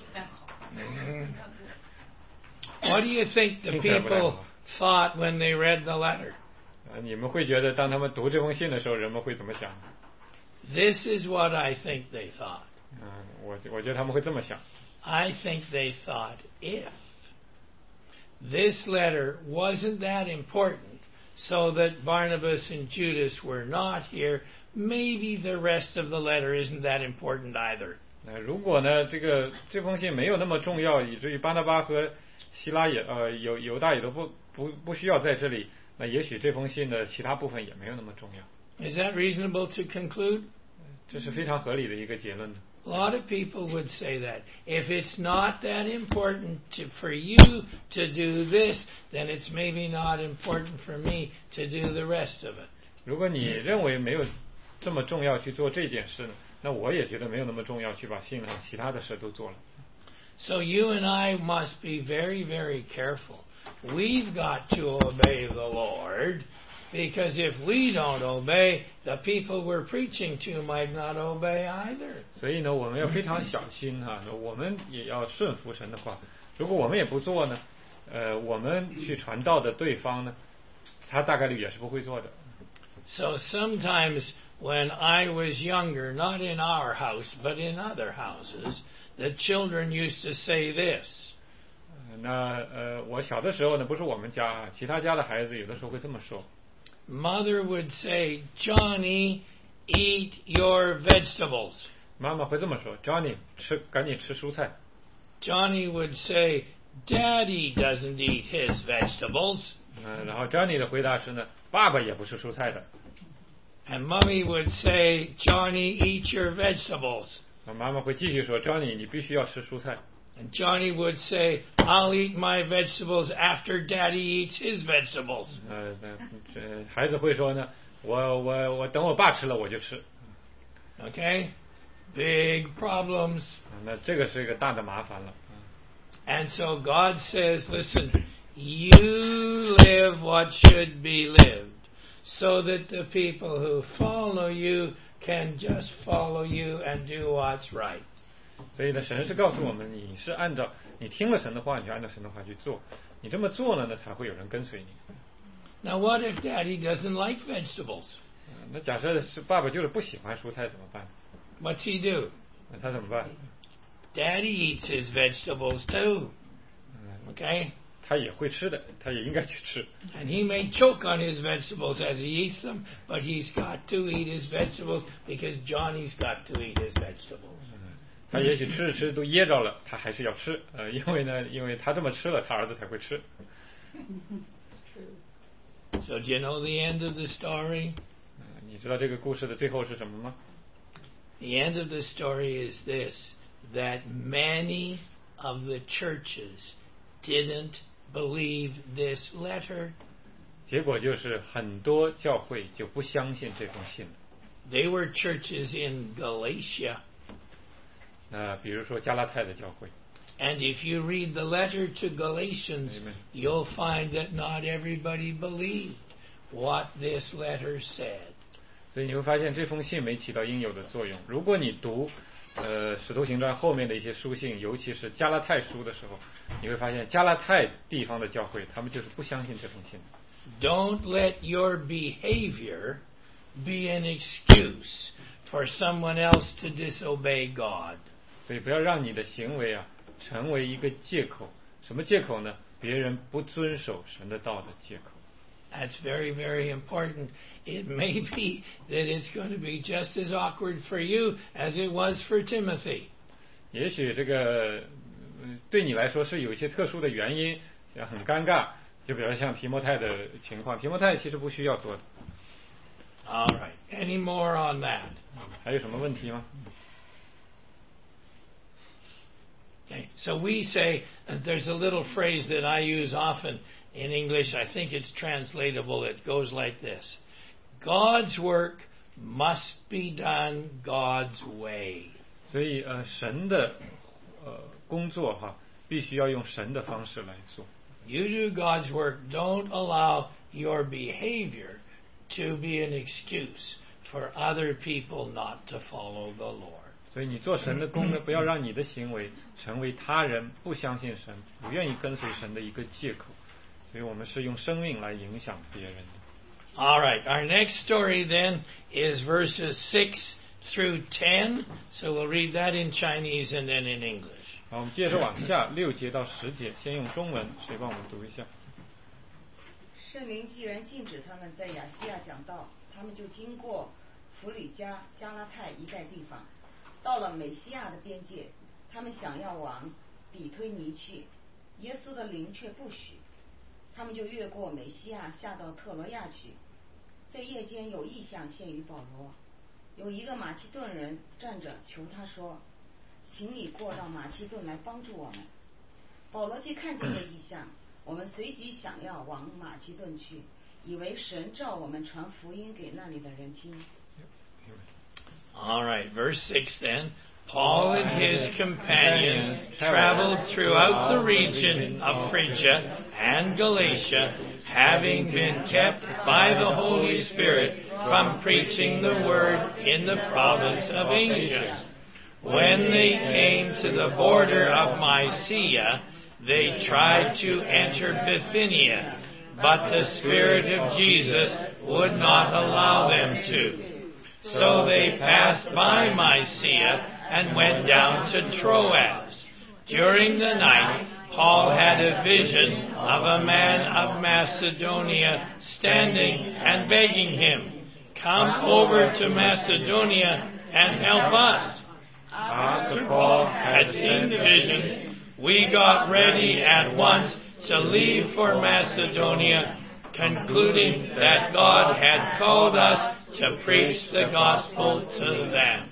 What do you think the people thought when they read the letter? 呃，你们会觉得当他们读这封信的时候，人们会怎么想？ This is what I think they thought. 嗯，我我觉得他们会这么想。 I think they thought if this letter wasn't that important, so that Barnabas and Judas were not here, maybe the rest of the letter isn't that important either. 那如果呢，这个这封信没有那么重要，以至于巴拿巴和希拉也呃犹犹大也都不不不需要在这里，那也许这封信的其他部分也没有那么重要。 Is that reasonable to conclude? 这是非常合理的一个结论。 A lot of people would say that. If it's not that important to, for you to do this, then it's maybe not important for me to do the rest of it. 如果你认为没有这么重要去做这件事呢，那我也觉得没有那么重要去把信上其他的事都做了。 So you and I must be very, very careful. We've got to obey the Lord, because if we don't obey, the people we're preaching to might not obey either. 所以呢，我们要非常小心哈、啊，我们也要顺服神的话。如果我们也不做呢，呃，我们去传道的对方呢，他大概率也是不会做的。 So sometimes when I was younger, not in our house, but in other houses, the children used to say this. 那呃，我小的时候呢，不是我们家，其他家的孩子有的时候会这么说。 Mother would say, "Johnny, eat your vegetables." 妈妈会这么说 ：“Johnny， 吃，赶紧吃蔬菜。” Johnny would say, "Daddy doesn't eat his vegetables." 嗯，然后 Johnny 的回答是呢，爸爸也不吃蔬菜的。 And Mommy would say, "Johnny, eat your vegetables." 那妈妈会继续说 ：“Johnny， 你必须要吃蔬菜。” And Johnny would say, "I'll eat my vegetables after Daddy eats his vegetables." 呃，这孩子会说呢，我我我等我爸吃了我就吃。 Okay? Big problems. 那这个是一个大的麻烦了。 And so God says, listen, you live what should be lived, so that the people who follow you can just follow you and do what's right. 所以呢，神是告诉我们，你是按照你听了神的话，你就按照神的话去做。你这么做了呢，才会有人跟随你。 Now, what if Daddy doesn't like vegetables? 那假设是爸爸就是不喜欢蔬菜怎么办？ What's he do? 那他怎么办？ Daddy eats his vegetables too. Okay? 他也会吃的，他也应该去吃。 And he may choke on his vegetables as he eats them, but he's got to eat his vegetables because Johnny's got to eat his vegetables. 他也许吃着吃着都噎着了，他还是要吃，呃，因为呢，因为他这么吃了，他儿子才会吃。 So do you know the end of the story? 你知道这个故事的最后是什么吗？ The end of the story is this, that many of the churches didn't believe this letter. 结果就是很多教会就不相信这封信了。 They were churches in Galatia. 那比如说加拉太的教会。 And if you read the letter to Galatians, Amen. you'll find that not everybody believed what this letter said. 所以你会发现这封信没起到应有的作用。如果你读呃《使徒行传》后面的一些书信，尤其是加拉太书的时候，你会发现加拉太地方的教会，他们就是不相信这封信。 Don't let your behavior be an excuse for someone else to disobey God. 所以不要让你的行为啊成为一个借口。什么借口呢？别人不遵守神的道的借口。 That's very, very important. It may be that it's going to be just as awkward for you as it was for Timothy. 也许这个对你来说是有一些特殊的原因，很尴尬。就比如像提摩太的情况，提摩太其实不需要做的。 All right. Any more on that? 还有什么问题吗？ Okay. So we say, uh, there's a little phrase that I use often in English. I think it's translatable. It goes like this. God's work must be done God's way. 所以呃，神的呃工作哈，必须要用神的方式来做。 You do God's work. Don't allow your behavior to be an excuse for other people not to follow the Lord. 所以你做神的工呢，不要让你的行为成为他人不相信神、不愿意跟随神的一个借口。所以我们是用生命来影响别人的。 All right. Our next story then is verses six through ten. So we'll read that in Chinese and then in English. 好，我们接着往下，六节到十节，先用中文，谁帮我们读一下？ 圣灵既然禁止他们在亚细亚讲道，他们就经过弗吕加、加拉太一带地方，到了美西亚的边界，他们想要往比推尼去，耶稣的灵却不许，他们就越过美西亚下到特罗亚去。在夜间有异象现于保罗，有一个马其顿人站着求他说，请你过到马其顿来帮助我们。保罗既看见这异象，我们随即想要往马其顿去，以为神召我们传福音给那里的人听。 All right, verse six then. Paul and his companions traveled throughout the region of Phrygia and Galatia, having been kept by the Holy Spirit from preaching the word in the province of Asia. When they came to the border of Mysia, they tried to enter Bithynia, but the Spirit of Jesus would not allow them to. So they passed by Mysia and went down to Troas. During the night, Paul had a vision of a man of Macedonia standing and begging him, "Come over to Macedonia and help us." After Paul had seen the vision, we got ready at once to leave for Macedonia, concluding that God had called us to preach the gospel to them.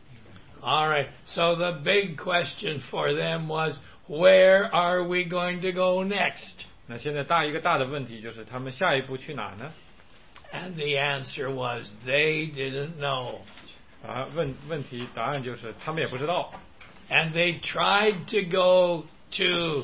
All right, so the big question for them was, where are we going to go next? 那现在大一个大的问题就是他们下一步去哪呢？ And the answer was they didn't know. 啊，问问题答案就是他们也不知道。 And they tried to go to,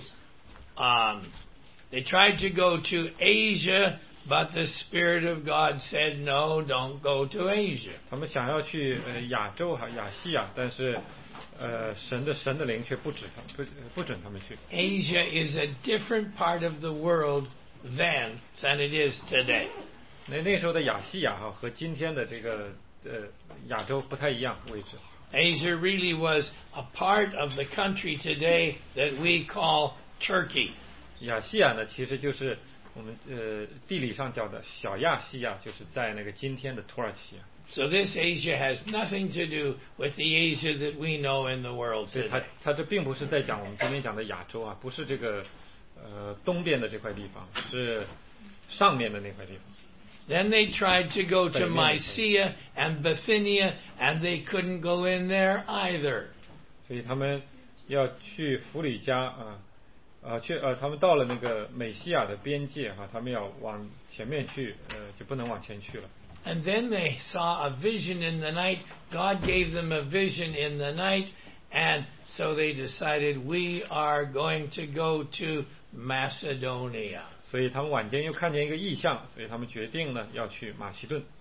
um, they tried to go to Asia, but the Spirit of God said, "No, don't go to Asia." 他们想要去呃亚洲哈亚细亚，但是呃神的神的灵却不指他不不准他们去。 Asia is a different part of the world then than it is today. 那那时候的亚细亚哈和今天的这个呃亚洲不太一样位置。 Asia really was a part of the country today that we call Turkey. 亚细亚呢，其实就是我们呃地理上叫的小亚细亚，就是在那个今天的土耳其。 So this Asia has nothing to do with the Asia that we know in the world 所以它 today. 它这并不是在讲我们今天讲的亚洲啊，不是这个呃东边的这块地方，是上面的那块地方。 Then they tried to go to Mysia and Bithynia, and they couldn't go in there either. 所以他们要去弗里加啊啊去呃他们到了那个美西亚的边界哈、啊，他们要往前面去，呃就不能往前去了。 And then they saw a vision in the night. God gave them a vision in the night, and so they decided we are going to go to Macedonia. 所以他们晚间又看见一个异象，所以他们决定呢要去马其顿。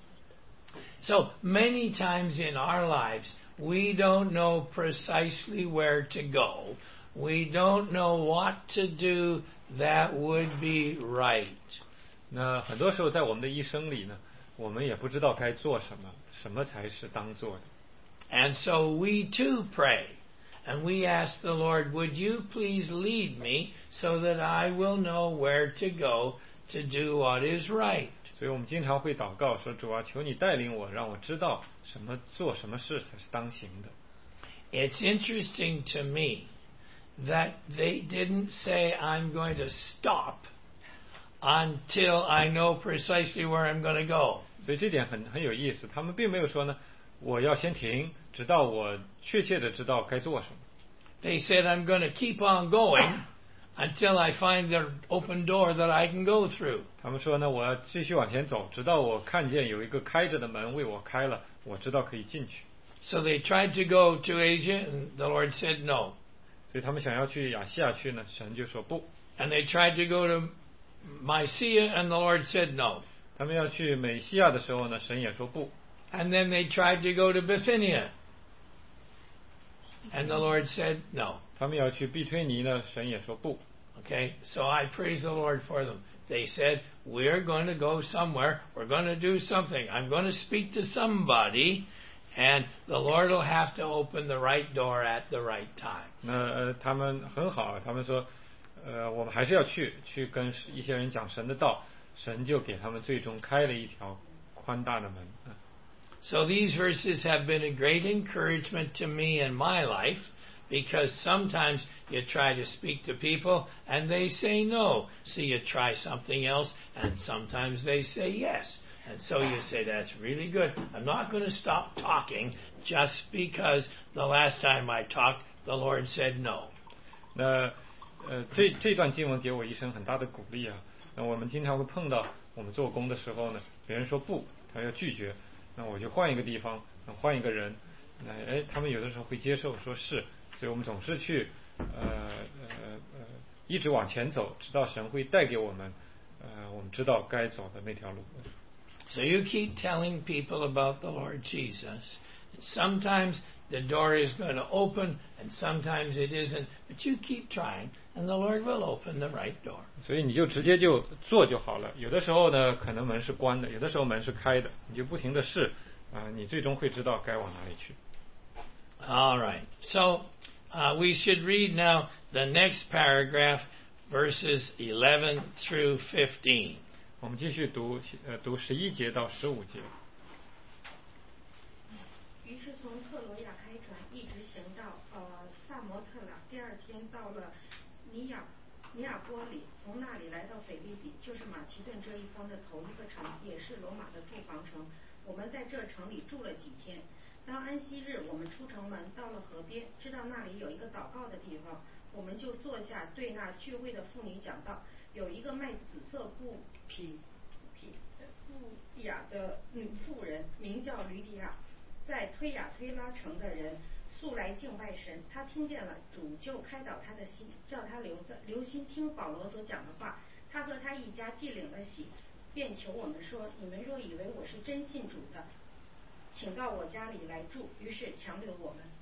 So many times in our lives, we don't know precisely where to go. We don't know what to do that would be right. 那很多时候在我们的一生里呢，我们也不知道该做什么，什么才是当做的。 And so we too pray. And we ask the Lord, would you please lead me so that I will know where to go to do what is right? 所以我们经常会祷告说：“主啊，求你带领我，让我知道什么做什么事才是当行的。” It's interesting to me that they didn't say, I'm going to stop until I know precisely where I'm going to go. 所以这点很很有意思，他们并没有说呢，我要先停，直到我确切的知道该做什么。 They said, I'm going to keep on going until I find the open door that I can go through. 他们说呢，我要继续往前走，直到我看见有一个开着的门为我开了，我知道可以进去。 So they tried to go to Asia, and the Lord said no. 所以他们想要去亚细亚去呢，神就说不。 And they tried to go to Mysia, and the Lord said no. 他们要去美西亚的时候呢，神也说不。 And then they tried to go to Bithynia, and the Lord said no. 他们要去庇推尼呢，神也说不。 Okay, so I praise the Lord for them. They said, we're going to go somewhere. We're going to do something. I'm going to speak to somebody, and the Lord will have to open the right door at the right time. 那呃，他们很好，他们说，呃，我们还是要去，去跟一些人讲神的道，神就给他们最终开了一条宽大的门。 So these verses have been a great encouragement to me in my life, because sometimes you try to speak to people and they say no. So you try something else, and sometimes they say yes. And so you say, that's really good. I'm not going to stop talking just because the last time I talked, the Lord said no. 那呃，这这段经文给我一生很大的鼓励啊。那我们经常会碰到，我们做工的时候呢，别人说不，他要拒绝，那我就换一个地方，换一个人， 那哎，他们有的时候会接受，说是，所以我们总是去呃呃呃一直往前走，直到神会带给我们呃我们知道该走的那条路。 So you keep telling people about the Lord Jesus. Sometimes the door is going to open and sometimes it isn't, but you keep trying and the Lord will open the right door. 所以你就直接就做就好了。有的时候呢，可能门是关的，有的时候门是开的，你就不停的试啊、呃，你最终会知道该往哪里去。 All right. So uh, we should read now the next paragraph, verses eleven through fifteen. 我们继续读呃读十一节到十五节。 于是从特罗亚开船，一直行到呃萨摩特拉。第二天到了尼亚尼亚波里，从那里来到腓立比，就是马其顿这一方的头一个城，也是罗马的住房城。我们在这城里住了几天。当安息日，我们出城门，到了河边，知道那里有一个祷告的地方，我们就坐下，对那聚会的妇女讲道。有一个卖紫色布匹匹布雅的女妇人，名叫吕底亚，在推雅推拉城的人素来敬拜神。他听见了主，就开导他的心，叫他留在留心听保罗所讲的话。他和他一家既领了喜，便求我们说：你们若以为我是真信主的，请到我家里来住。于是强留我们。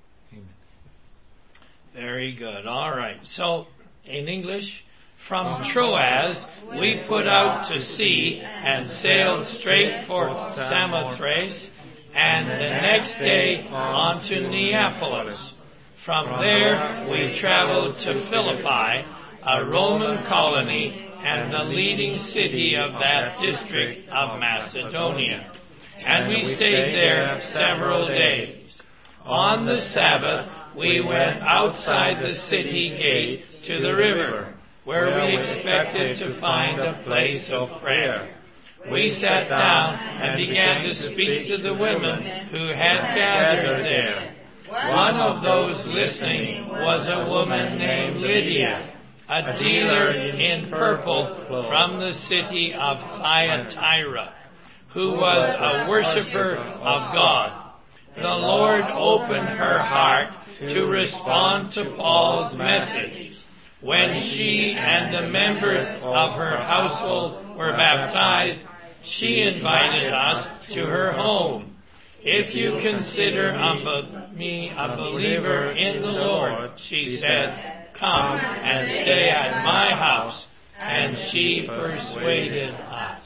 Very good. All right. So, in English, from Troas we put out to sea and sailed straight for Samothrace, and the next day on to Neapolis. From there we traveled to Philippi, a Roman colony and the leading city of that district of Macedonia. And we stayed there several days. On the Sabbath we went outside the city gate to the river, where we expected to find a place of prayer. We sat down and began to speak to the women who had gathered there. One of those listening was a woman named Lydia, a dealer in purple from the city of Thyatira, who was a worshipper of God. The Lord opened her heart to respond to Paul's message. When she and the members of her household were baptized, she invited us to her home. If you consider me a believer in the Lord, she said, come and stay at my house. And she persuaded us.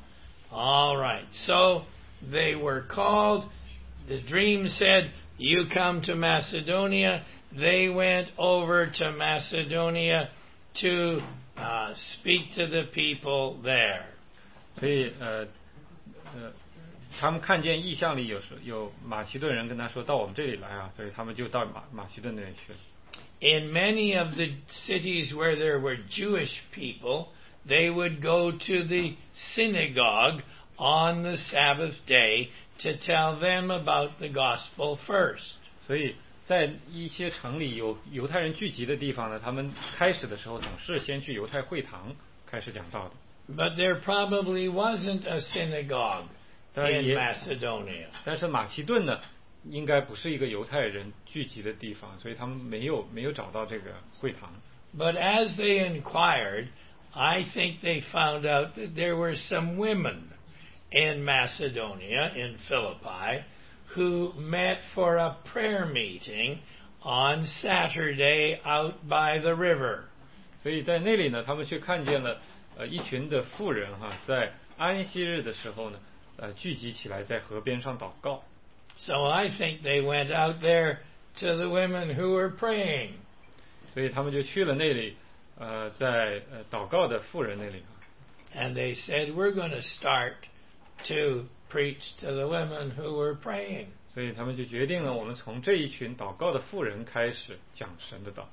All right, so they were called. The dream said, you come to Macedonia. They went over to Macedonia to uh, speak to the people there. 所以呃呃，他们看见异象里有时有马其顿人跟他说到我们这里来啊，所以他们就到马马其顿那里去了。 In many of the cities where there were Jewish people, they would go to the synagogue on the Sabbath day to tell them about the gospel first. 所以在一些城里有犹太人聚集的地方呢，他们开始的时候总是先去犹太会堂开始讲道的。 But there probably wasn't a synagogue in Macedonia. 但是马其顿呢，应该不是一个犹太人聚集的地方，所以他们没有没有找到这个会堂。 But as they inquired, I think they found out that there were some women in Macedonia, in Philippi, who met for a prayer meeting on Saturday out by the river. 所以在那里呢，他们却看见了呃一群的妇人哈，在安息日的时候呢，呃聚集起来在河边上祷告。 So I think they went out there to the women who were praying. 所以他们就去了那里，呃，在呃祷告的妇人那里。 And they said, we're going to start to preach to the women who were praying. 所以他们就决定了，我们从这一群祷告的妇人开始讲神的道。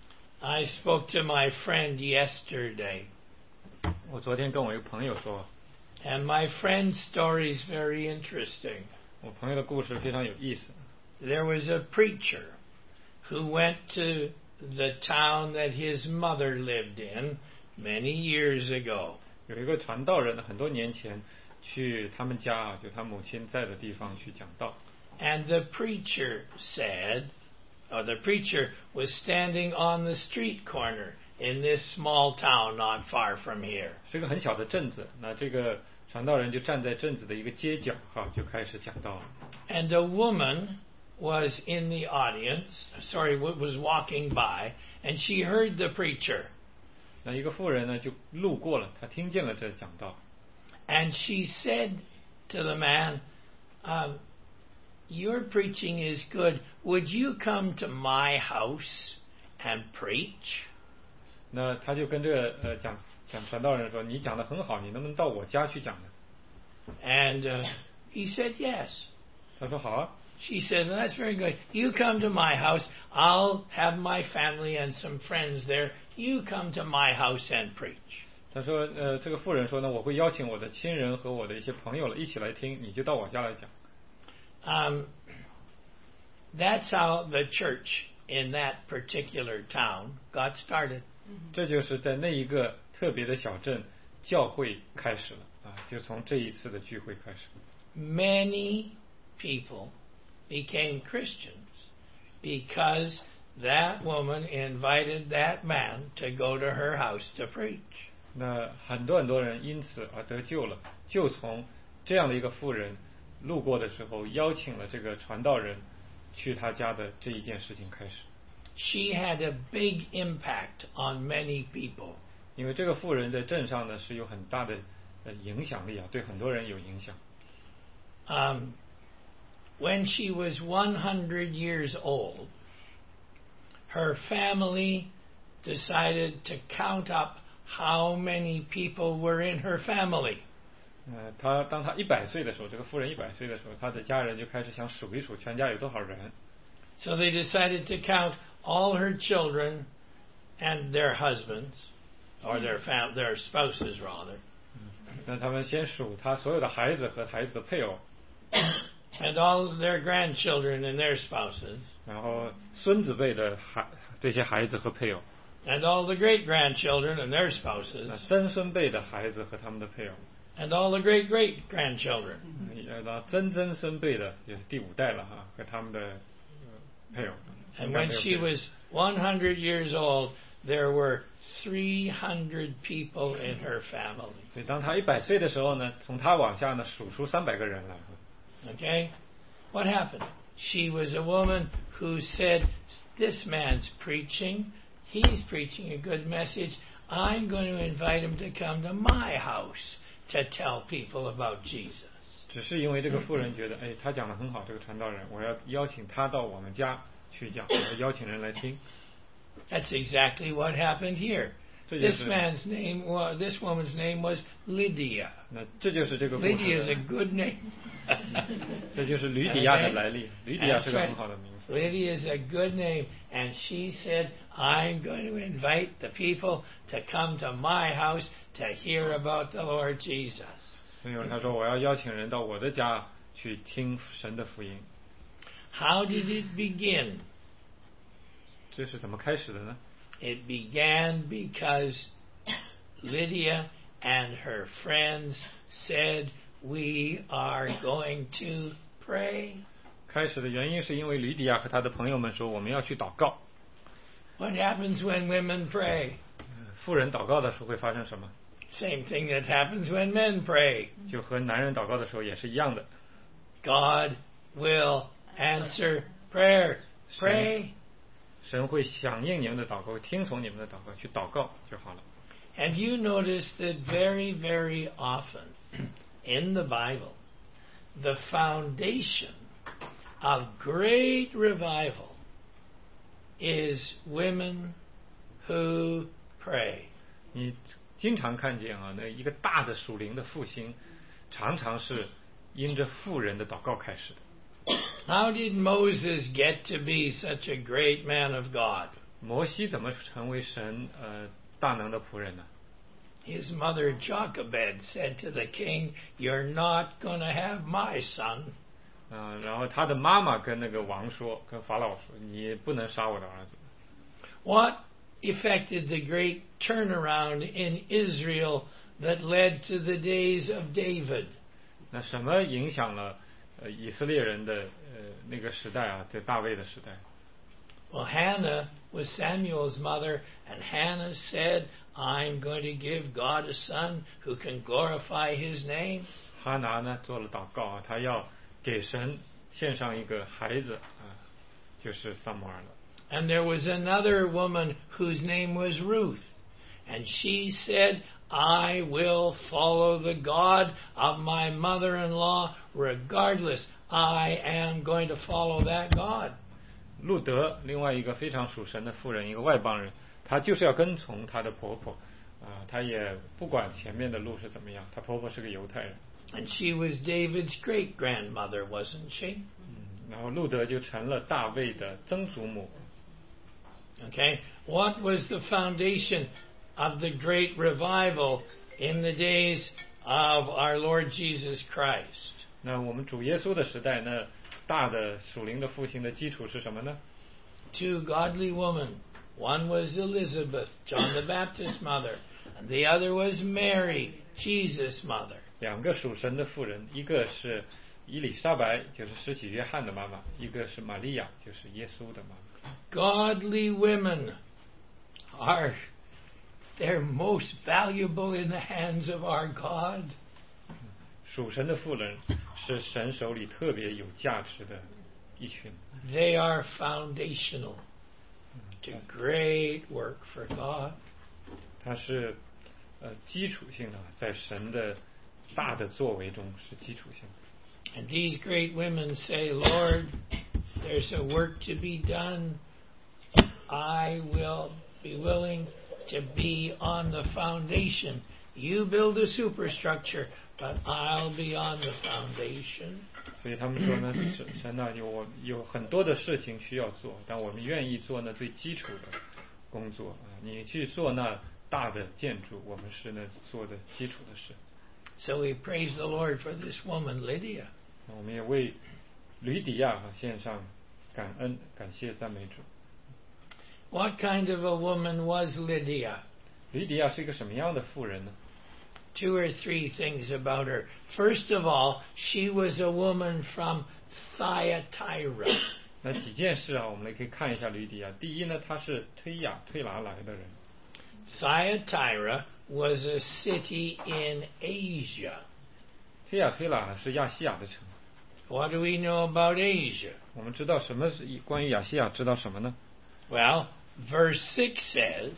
I spoke to my friend yesterday. 我昨天跟我一个朋友说。 And my friend's story is very interesting. 我朋友的故事非常有意思。 There was a preacher who went to the town that his mother lived in many years ago. 有一个传道人，很多年前去他们家啊，就他母亲在的地方去讲道。 And the preacher said, or the preacher was standing on the street corner in this small town not far from here. 是个很小的镇子，那这个传道人就站在镇子的一个街角，哈，就开始讲道了。 And a woman was in the audience, sorry, was walking by, and she heard the preacher. 那一个妇人呢，就路过了，她听见了这讲道。 And she said to the man, um, "Your preaching is good. Would you come to my house and preach?" 那他就跟这个呃讲讲传道人说：“你讲的很好，你能不能到我家去讲呢？” And uh, he said yes. 他说好啊。 She said, "That's very good. You come to my house. I'll have my family and some friends there. You come to my house and preach." 他说：“呃，这个妇人说呢，我会邀请我的亲人和我的一些朋友了一起来听，你就到我家来讲。” Um, that's how the church in that particular town got started. 这就是在那一个特别的小镇，教会开始了啊，就从这一次的聚会开始。 Many people became Christians because that woman invited that man to go to her house to preach. 那很多很多人因此而得救了，就从这样的一个妇人路过的时候邀请了这个传道人去他家的这一件事情开始。 She had a big impact on many people. 因为这个妇人在镇上呢是有很大的影响力啊，对很多人有影响。 Um, when she was one hundred years old, her family decided to count up how many people were in her family. 呃，她当她一百岁的时候，这个妇人一百岁的时候，她的家人就开始想数一数全家有多少人。 So they decided to count all her children and their husbands, or their fam- their spouses rather. 那他们先数她所有的孩子和孩子的配偶。 And all their grandchildren and their spouses. 然后孙子辈的孩这些孩子和配偶。 And all the great grandchildren and their spouses. 曾孙辈的孩子和他们的配偶。 And all the great great grandchildren. 那曾曾孙辈的也是第五代了哈，和他们的配偶。 And when she was one hundred years old, there were three hundred people in her family. 所以当她一百岁的时候呢，从她往下呢数出三百个人来。 Okay? What happened? She was a woman who said, "This man's preaching. He's preaching a good message. I'm going to invite him to come to my house to tell people about Jesus." 只是因为这个妇人觉得，哎，他讲得很好，这个传道人，我要邀请他到我们家去讲，我要邀请人来听。 That's exactly what happened here. This man's name was, this woman's name was Lydia. 那这就是这个 Lydia is a good name. 这就是吕底亚的来历。吕底亚是个很好的名字。 Lydia is a good name, and she said, "I'm going to invite the people to come to my house to hear about the Lord Jesus." 所以他说，我要邀请人到我的家去听神的福音。 How did it begin? 这是怎么开始的呢？ It began because Lydia and her friends said, "We are going to pray." 开始的原因是因为吕底亚和他的朋友们说，我们要去祷告。 What happens when women pray? 妇人祷告的时候会发生什么？ Same thing that happens when men pray. 就和男人祷告的时候也是一样的。 God will answer prayer. Pray. 神会响应你们的祷告，听从你们的祷告，去祷告就好了。 Have you noticed that very, very often in the Bible, the foundation of great revival is women who pray? 你经常看见啊，那一个大的属灵的复兴，常常是因着妇人的祷告开始的。 How did Moses get to be such a great man of God? 摩西怎么成为神呃大能的仆人呢？ His mother Jochebed said to the king, "You're not going to have my son." 嗯、呃，然后他的妈妈跟那个王说，跟法老说，你不能杀我的儿子。 What effected the great turnaround in Israel that led to the days of David? 那什么影响了呃以色列人的呃那个时代啊，在大卫的时代。 Well, Hannah was Samuel's mother, and Hannah said, I'm going to give God a son who can glorify his name. 哈拿呢做了祷告啊，他要给神献上一个孩子啊，就是撒母耳了。 And there was another woman whose name was Ruth, and she said, I will follow the God of my mother-in-law regardless. I am going to follow that God. 路德另外一个非常属神的妇人，一个外邦人，她就是要跟从她的婆婆啊，她也不管前面的路是怎么样，她婆婆是个犹太人。 And she was David's great-grandmother, wasn't she? 嗯，然后路德就成了大卫的曾祖母。 Okay, what was the foundation of the great revival in the days of our Lord Jesus Christ? 那我们主耶稣的时代，那大的属灵的复兴的基础是什么呢？ Two godly women. One was Elizabeth, John the Baptist's mother, and the other was Mary, Jesus' mother. 两个属神的妇人，一个是伊丽莎白，就是施洗约翰的妈妈；一个是玛利亚，就是耶稣的妈妈。 Godly women are they're most valuable in the hands of our God. 属神的妇人是神手里特别有价值的一群。 They are foundational to great work for God. 它是呃基础性的，在神的大的作为中是基础性的。 And these great women say, Lord, there's a work to be done. I will be willing to be on the foundation. You build a superstructure, but I'll be on the foundation. 所以他们说呢，神神呢有有很多的事情需要做，但我们愿意做那最基础的工作啊。你去做那大的建筑，我们是呢做的基础的事。 So we praise the Lord for this woman, Lydia. 我们也为吕底亚献上感恩、感谢、赞美主。 What kind of a woman was Lydia? 吕底亚是一个什么样的妇人呢？ Two or three things about her. First of all, she was a woman from Thyatira. 那几件事啊，我们来可以看一下吕底亚。第一呢，她是推雅推拿来的人。 Thyatira was a city in Asia. 推雅推拿是亚细亚的城。 What do we know about Asia? 我们知道什么是关于亚细亚？知道什么呢？ Well, verse six says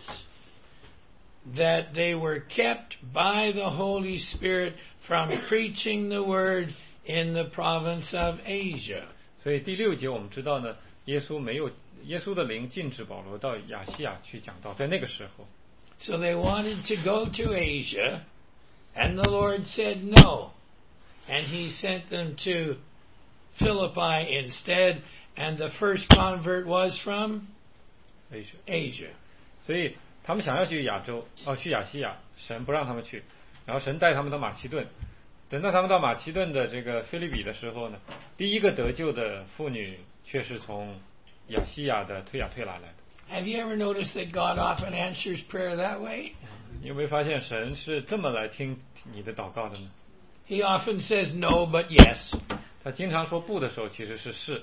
that they were kept by the Holy Spirit from preaching the word in the province of Asia. 所以第六节我们知道呢，耶稣没有耶稣的灵禁止保罗到亚细亚去讲道，在那个时候。 So they wanted to go to Asia, and the Lord said no. And he sent them to Philippi instead, and the first convert was from Asia. Asia. 所以他们想要去亚洲，哦，去亚细亚，神不让他们去，然后神带他们到马其顿。等到他们到马其顿的这个腓立比的时候呢，第一个得救的妇女却是从亚细亚的推雅推拿来的。 Have you ever noticed that God often answers prayer that way? 你有没有发现神是这么来听你的祷告的呢？ He often says no, but yes. 他经常说不的时候，其实是是。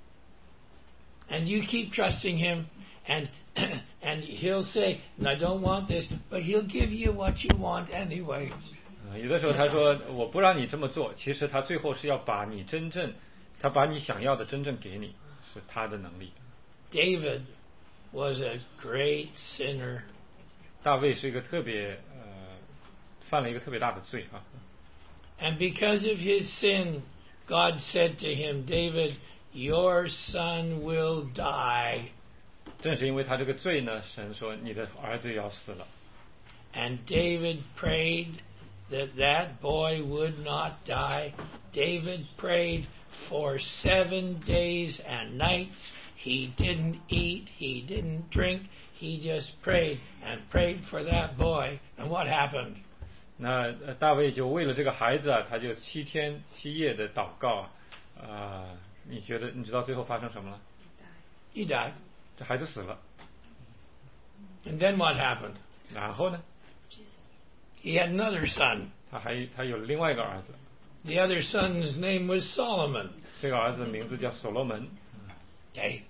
And you keep trusting him, and and he'll say, I don't want this, but he'll give you what you want anyway. 呃，有的时候他说我不让你这么做，其实他最后是要把你真正，他把你想要的真正给你，是他的能力。 David was a great sinner. 大卫是一个特别呃，犯了一个特别大的罪啊。 And because of his sin, God said to him, David, your son will die. 正是因为他这个罪呢，神说你的儿子要死了。 And David prayed that that boy would not die. David prayed for seven days and nights. He didn't eat, he didn't drink, he just prayed and prayed for that boy. And what happened? 那大卫就为了这个孩子啊，他就七天七夜的祷告啊、呃，你觉得你知道最后发生什么了？ He died. 这孩子死了。 And then what happened? 然后呢？ He had another son. 他还他有另外一个儿子。 The other son's name was Solomon. 这个儿子名字叫所罗门。 Okay.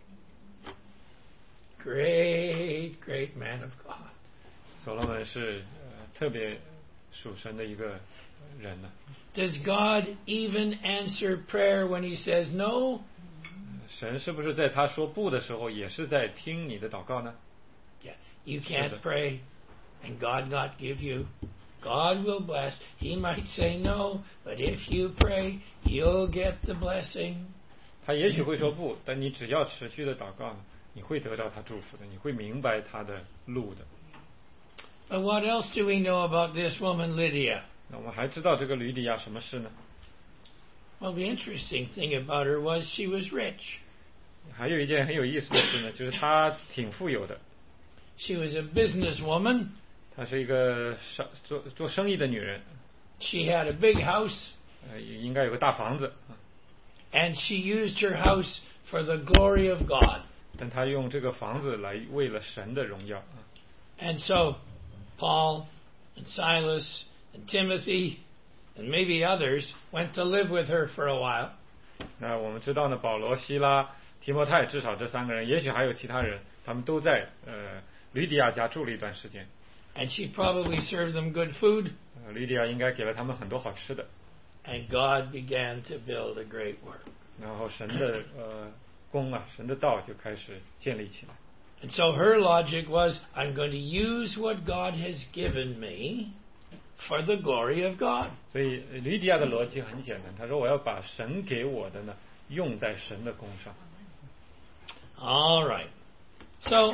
Great, great man of God. 所罗门是呃特别属神的一个人呢。 Does God even answer prayer when he says no? 神是不是在他说不的时候，也是在听你的祷告呢？ Yeah. You can't pray and God not give you. God will bless. He might say no, but if you pray, you'll get the blessing. 他也许会说不，但你只要持续的祷告呢，你会得到他祝福的，你会明白他的路的。 But what else do we know about this woman, Lydia? 那我们还知道这个吕底亚什么事呢？ Well, the interesting thing about her was she was rich. 还有一件很有意思的事呢，就是她挺富有的。 She was a businesswoman. 她是一个商做做生意的女人。 She had a big house. 呃，应该有个大房子。 And she used her house for the glory of God. 但她用这个房子来为了神的荣耀。 And so, Paul and Silas and Timothy and maybe others went to live with her for a while. 那我们知道呢，保罗、希拉、提摩太，至少这三个人，也许还有其他人，他们都在呃吕底亚家住了一段时间。 And she probably served them good food. 呃，吕底亚应该给了他们很多好吃的。 And God began to build a great work. 然后神的呃功啊，神的道就开始建立起来。 And so her logic was, I'm going to use what God has given me for the glory of God. 所以吕底亚的逻辑很简单，他说我要把神给我的呢用在神的功上。 All right. So,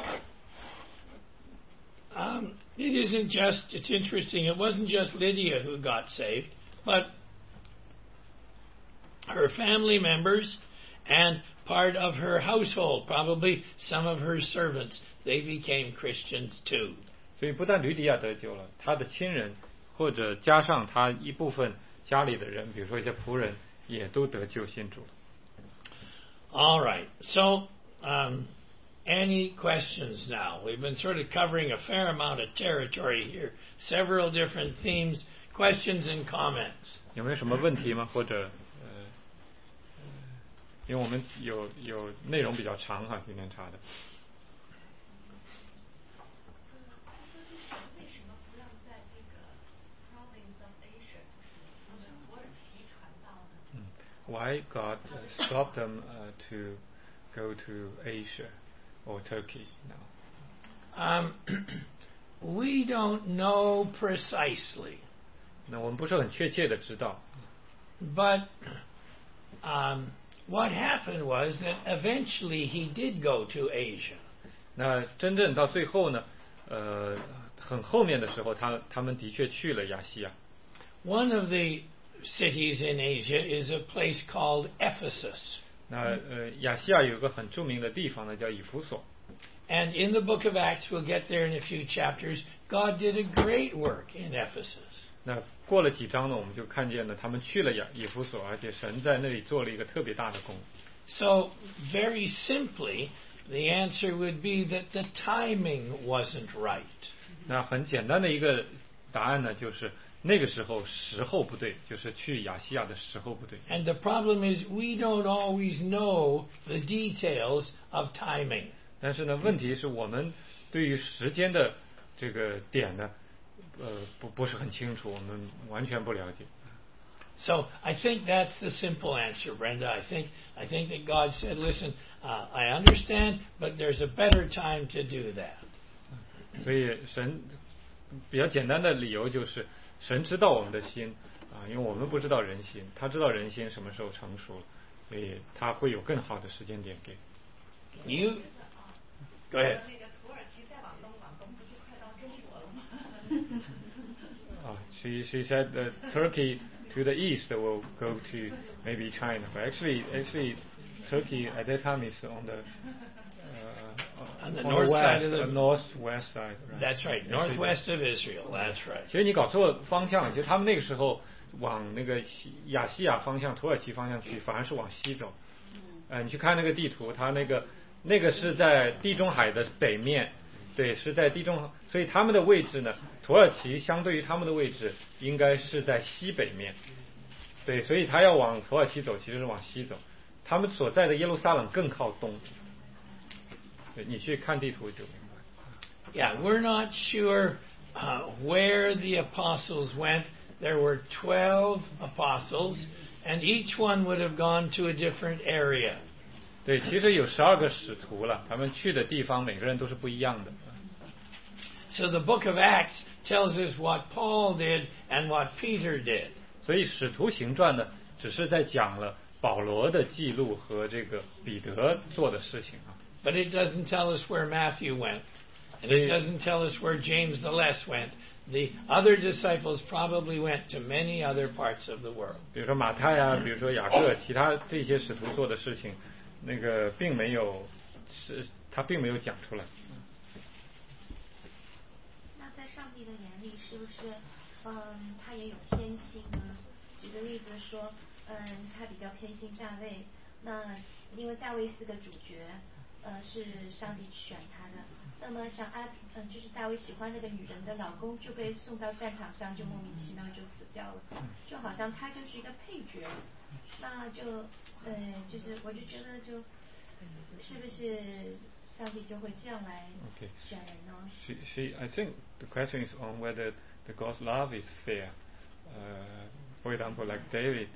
um, it isn't just, it's interesting, it wasn't just Lydia who got saved, but her family members and part of her household, probably some of her servants, they became Christians too. 所以不但吕底亚得救了，他的亲人或者加上他一部分家里的人，比如说一些仆人，也都得救信主了。 All right. So, um, any questions now? We've been sort of covering a fair amount of territory here, several different themes, questions and comments. 有没有什么问题吗？或者呃，呃因为我们有有内容比较长哈，今天查的。Why God uh, stopped them uh, to go to Asia or Turkey now? Um, we don't know precisely. 那我们不是很确切的知道。 But um, what happened was that eventually he did go to Asia. 那真正到最后呢，呃，很后面的时候，他他们的确去了亚细亚。 One of the cities in Asia is a place called Ephesus. 那呃，亚细亚有个很著名的地方呢，叫以弗所。 And in the book of Acts, we'll get there in a few chapters, God did a great work in Ephesus. 那过了几章呢，我们就看见了他们去了亚以弗所，而且神在那里做了一个特别大的工。 So, very simply, the answer would be that the timing wasn't right. 那很简单的一个答案呢，就是那个时候时候不对，就是去亚细亚的时候不对。 And the problem is we don't always know the details of timing. 但是呢，问题是我们对于时间的这个点呢，呃，不不是很清楚，我们完全不了解。 So I think that's the simple answer, Brenda. I think I think that God said, "Listen, uh, I understand, but there's a better time to do that." 所以神比较简单的理由就是，神知道我们的心啊，因为我们不知道人心，他知道人心什么时候成熟了，所以他会有更好的时间点给。 You go ahead. 那个土耳其再往东，往东不就快到中国了吗？ 啊 she she said that Turkey to the east will go to maybe China, but actually actually Turkey at that time is on the uh, On the on north west, side of the- uh, northwest side. Right? That's right, northwest of Israel. That's right. 其实你搞错方向，就他们那个时候往那个西亚细亚方向、土耳其方向去，反而是往西走。呃，你去看那个地图，它那个那个是在地中海的北面，对，是在地中，所以他们的位置呢，土耳其相对于他们的位置应该是在西北面。 对，所以他要往土耳其走，其实是往西走。他们所在的耶路撒冷更靠东。对，你去看地图就明白。 Yeah, we're not sure uh, where the apostles went. There were twelve apostles, and each one would have gone to a different area. 对，其实有十二个使徒了，他们去的地方每个人都是不一样的。 So the book of Acts tells us what Paul did and what Peter did. 所以使徒行传呢，只是在讲了保罗的记录和这个彼得做的事情啊。 But it doesn't tell us where Matthew went, and it doesn't tell us where James the Less went. The other disciples probably went to many other parts of the world. 比如说马太啊，比如说雅各，其他这些使徒做的事情，那个并没有是他并没有讲出来。 那在上帝的眼里，是不是嗯他也有偏心呢？举个例子说，嗯他比较偏心大卫，那因为大卫是个主角。呃，是上帝选他的。那么像阿，嗯，就是大卫喜欢那个女人的老公就被送到战场上，就莫名其妙就死掉了，就好像他就是一个配角。那就，呃，就是我就觉得就，是不是上帝就会这样来选人呢？ She, she, I think the question is on whether the God's love is fair. Uh, for example, like David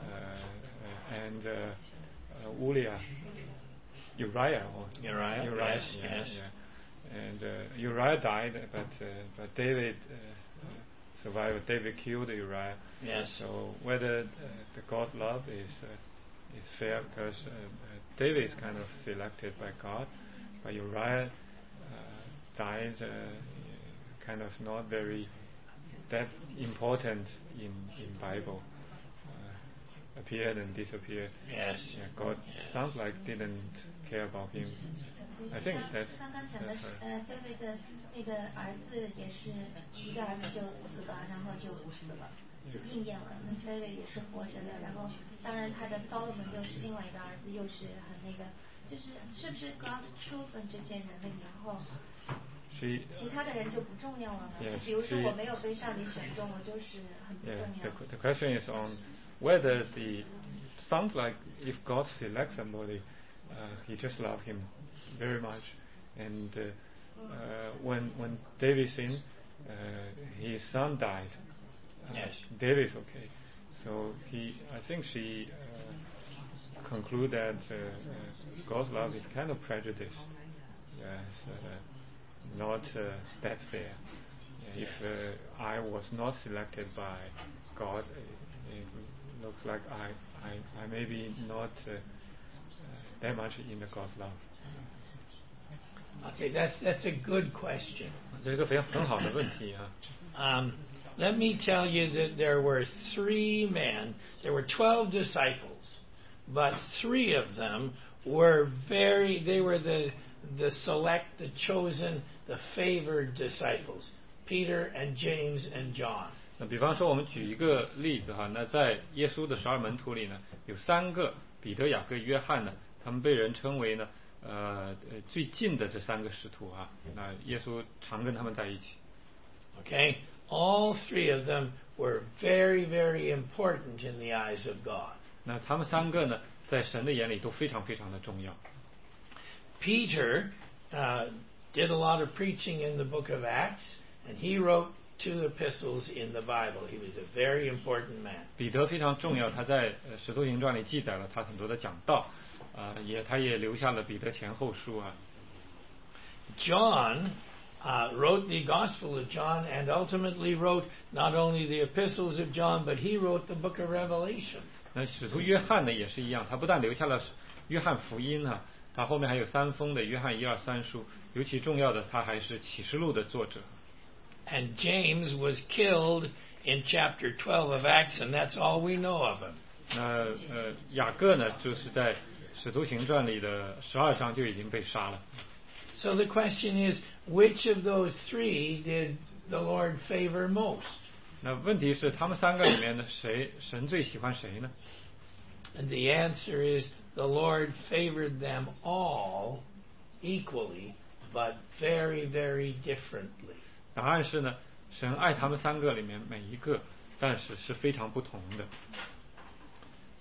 uh, and uh, uh, Uriah. Uriah, or Uriah, Uriah, yes, yeah, yes. Yeah. And uh, Uriah died, but uh, but David uh, survived. David killed Uriah. Yes. So whether uh, the God's love is uh, is fair, because uh, uh, David is kind of selected by God, but Uriah uh, died uh, kind of not very that important in in Bible. Appeared and disappeared. Yes. Yeah, God sounds like didn't care about him. I think that's. 刚刚讲的是呃，这位的那个儿子也是一个儿子就死了，然后就死了，就应验了。那这位也是活着的，然后当然他的 Solomon 又是另外一个儿子，又是很那个，就是是不是 God chosen 这些人了以后，其他的人就不重要了呢？ Yes, 比如说我没有被上帝选中，我就是很不重 yeah, 要。 the, the question is on whether the sounds like if God selects somebody, uh, he just loves him very much, and uh, uh, when when David sinned, uh, his son died. Uh, Yes. David's okay, so he I think she uh, conclude that uh, uh, God's love is kind of prejudice. Yes, uh, not uh, that fair. If uh, I was not selected by God, it, it looks like I, I, I may be not uh, uh, that much in the God's love. Okay, that's that's a good question. 这是个非常很好的问题啊。 Um, let me tell you that there were three men. There were twelve disciples, but three of them were very. They were the the select, the chosen, the favored disciples. Peter and James and John. 那比方说，我们举一个例子哈，那在耶稣的十二门徒里呢，有三个彼得、雅各、约翰呢，他们被人称为呢，呃呃最近的这三个使徒啊。那耶稣常跟他们在一起。 Okay, all three of them were very, very important in the eyes of God. 那他们三个呢，在神的眼里都非常非常的重要。 Peter uh, did a lot of preaching in the book of Acts. And he wrote two epistles in the Bible. He was a very important man. 彼得非常重要，他在《使徒行传》里记载了他很多的讲道，啊、呃，也他也留下了彼得前后书啊。 John uh, wrote the Gospel of John and ultimately wrote not only the epistles of John, but he wrote the book of Revelation. 那使徒约翰呢也是一样，他不但留下了约翰福音啊，他后面还有三封的约翰一二三书，尤其重要的，他还是启示录的作者。 And James was killed in chapter twelve of Acts, and that's all we know of him. 那呃，雅各呢，就是在《使徒行传》里的十二章就已经被杀了。 So the question is, which of those three did the Lord favor most? 那问题是，他们三个里面呢，谁神最喜欢谁呢？ And the answer is, the Lord favored them all equally, but very, very differently. 答案是呢，神爱他们三个里面每一个，但是是非常不同的。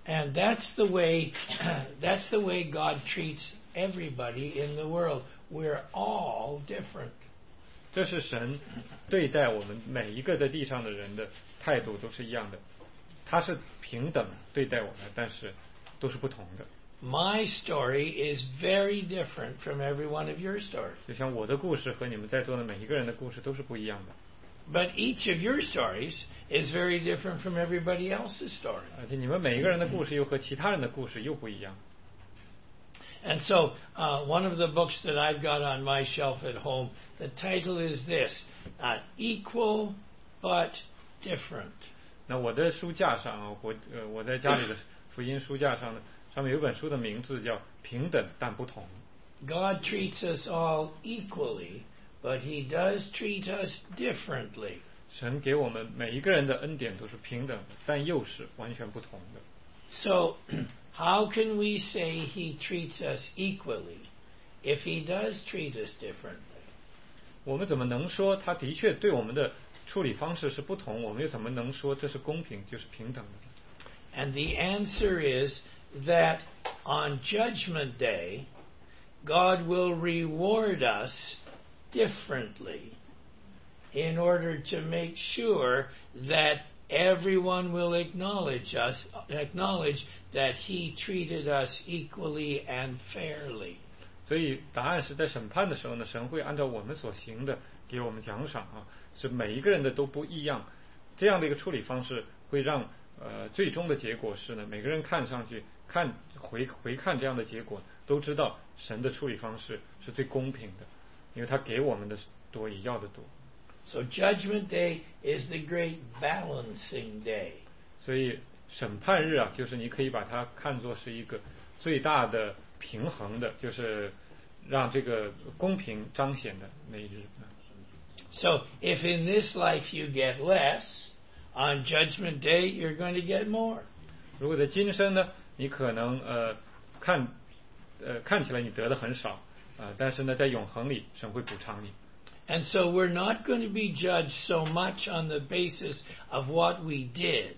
And that's the way, that's the way God treats everybody in the world. We're all different. 这是神对待我们每一个在地上的人的态度都是一样的，他是平等对待我们，但是都是不同的。 My story is very different from every one of your stories. 就像我的故事和你们在座的每一个人的故事都是不一样的。 But each of your stories is very different from everybody else's story. 而且你们每一个人的故事又和其他人的故事又不一样。 And so, uh, one of the books that I've got on my shelf at home, the title is this, uh, Equal but Different. 那我的书架上啊，我呃我在家里的福音书架上呢，上面有本书的名字叫《平等但不同》。 God treats us all equally, but He does treat us differently. 神给我们每一个人的恩典都是平等的，但又是完全不同的。 So, how can we say He treats us equally if He does treat us differently? 我们怎么能说他的确对我们的处理方式是不同？我们又怎么能说这是公平，就是平等的？ And the answer is that on Judgment Day, God will reward us differently in order to make sure that everyone will acknowledge us, acknowledge that He treated us equally and fairly. 所以答案是在审判的时候呢，神会按照我们所行的给我们奖赏啊，是每一个人的都不一样。这样的一个处理方式会让呃最终的结果是呢，每个人看上去看回回看这样的结果，都知道神的处理方式是最公平的，因为他给我们的多也要的多。 So Judgment Day is the great balancing day. 所以审判日啊，就是你可以把它看作是一个最大的平衡的，就是让这个公平彰显的那一日。 So if in this life you get less, on Judgment Day you're going to get more. 如果在今生呢，你可能呃看呃看起来你得的很少啊、呃，但是呢，在永恒里神会补偿你。 And so we're not going to be judged so much on the basis of what we did.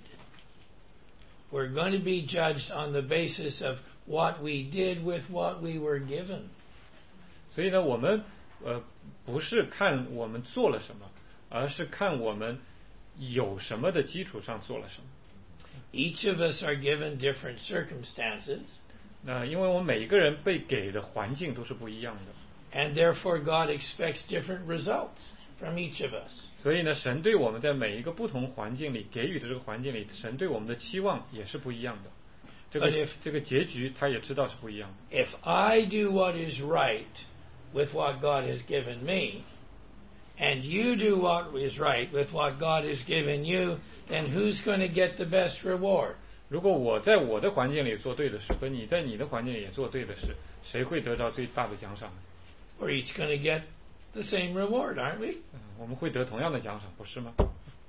We're going to be judged on the basis of what we did with what we were given. 所以呢，我们呃不是看我们做了什么，而是看我们有什么的基础上做了什么。 Each of us are given different circumstances. 那因为我们每一个人被给的环境都是不一样的。 And therefore God expects different results from each of us. 所以呢，神对我们在每一个不同环境里给予的这个环境里，神对我们的期望也是不一样的。这个 if, 这个结局他也知道是不一样的。 If I do what is right with what God has given me, and you do what is right with what God has given you, then who's going to get the best reward? 如果我在我的环境里做对的事，和你在你的环境里也做对的事，谁会得到最大的奖赏呢？ We're each going to get the same reward, aren't we? 我们会得同样的奖赏，不是吗？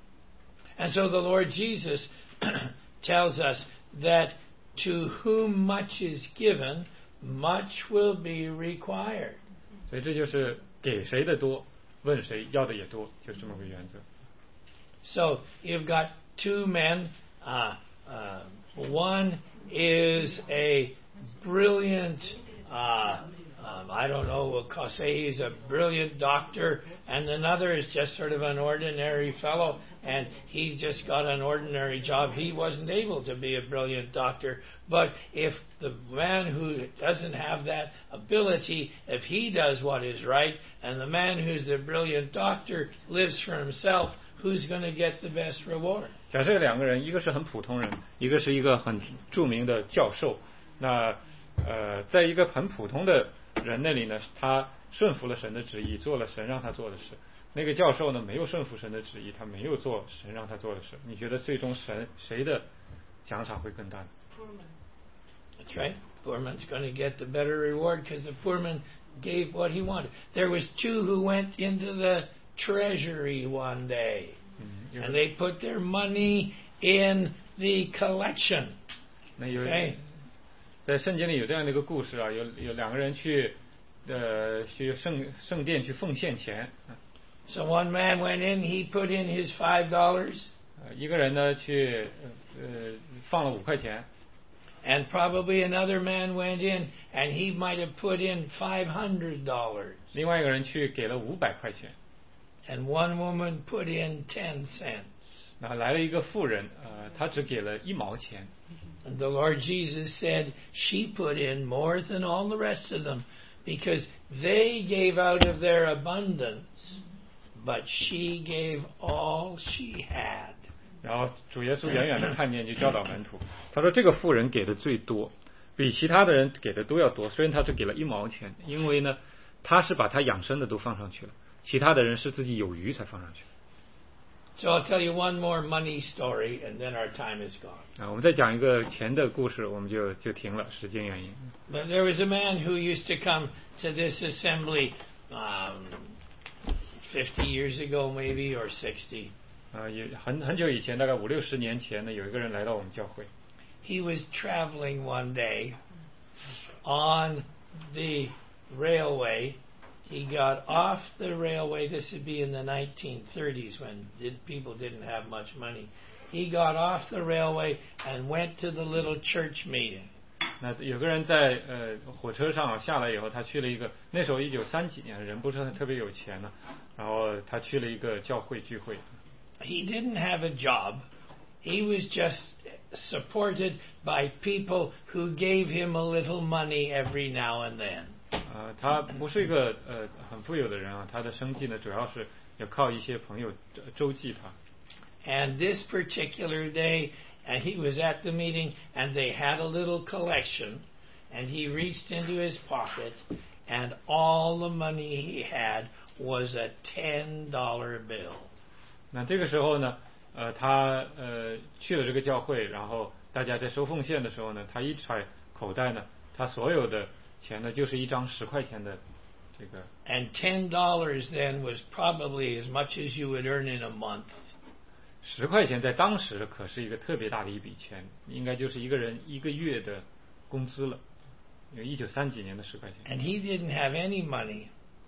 And so the Lord Jesus tells us that to whom much is given, much will be required. 所以这就是给谁的多，问谁要的也多，就是这么个原则。 So you've got two men. Uh, uh, one is a brilliant. Uh, Um, I don't know, we'll say he's a brilliant doctor, and another is just sort of an ordinary fellow, and he's just got an ordinary job. He wasn't able to be a brilliant doctor, but if the man who doesn't have that ability, if he does what is right, and the man who's a brilliant doctor lives for himself, who's going to get the best reward? 假设两个人，一个是很普通人，一个是一个很著名的教授，那呃，在一个很普通的人那里呢，他顺服了神的旨意，做了神让他做的事。那个教授呢，没有顺服神的旨意，他没有做神让他做的事。你觉得最终神谁的奖赏会更大呢？ That's right. Poor man's going to get the better reward because the poor man gave what he wanted. There was two who went into the treasury one day, mm-hmm. and they put their money in the collection. 那有 Okay. 在圣经里有这样的一个故事啊，有有两个人去呃去圣圣殿去奉献钱。 So one man went in, he put in his five dollars. 呃，一个人呢去呃放了五块钱。 And probably another man went in, and he might have put in five hundred dollars. 另外一个人去给了五百块钱。 And one woman put in ten cents. 那来了一个妇人，呃，她只给了一毛钱。 And the Lord Jesus said she put in more than all the rest of them, because they gave out of their abundance, but she gave all she had. 然后主耶稣远远的看见，就教导门徒，他说这个妇人给的最多，比其他的人给的都要多。虽然他只给了一毛钱，因为呢，他是把他养生的都放上去了，其他的人是自己有余才放上去。 So I'll tell you one more money story, and then our time is gone. 啊，我们再讲一个钱的故事，我们就就停了，时间原因。 But there was a man who used to come to this assembly um, fifty years ago, maybe, or sixty. 啊，也很很久以前，大概五六十年前呢，有一个人来到我们教会。 He was traveling one day on the railway. He got off the railway. This would be in the nineteen thirties when did, people didn't have much money. He got off the railway and went to the little church meeting. 那有个人在呃火车上下来以后，他去了一个，那时候一九三几年，人不是特别有钱呢，然后他去了一个教会聚会。 He didn't have a job. He was just supported by people who gave him a little money every now and then. 呃，他不是一个呃很富有的人啊，他的生计呢主要是要靠一些朋友周济他。 And this particular day, and he was at the meeting, and they had a little collection, and he reached into his pocket, and all the money he had was a ten dollar bill. 那这个时候呢，呃，他呃去了这个教会，然后大家在收奉献的时候呢，他一揣口袋呢，他所有的钱呢就是一张十块钱的这个。 And ten dollars then was probably as much as you would earn in a month. 十块钱在当时可是一个特别大的一笔钱，应该就是一个人一个月的工资了。因为一九三几年的十块钱。 And he didn't have any money.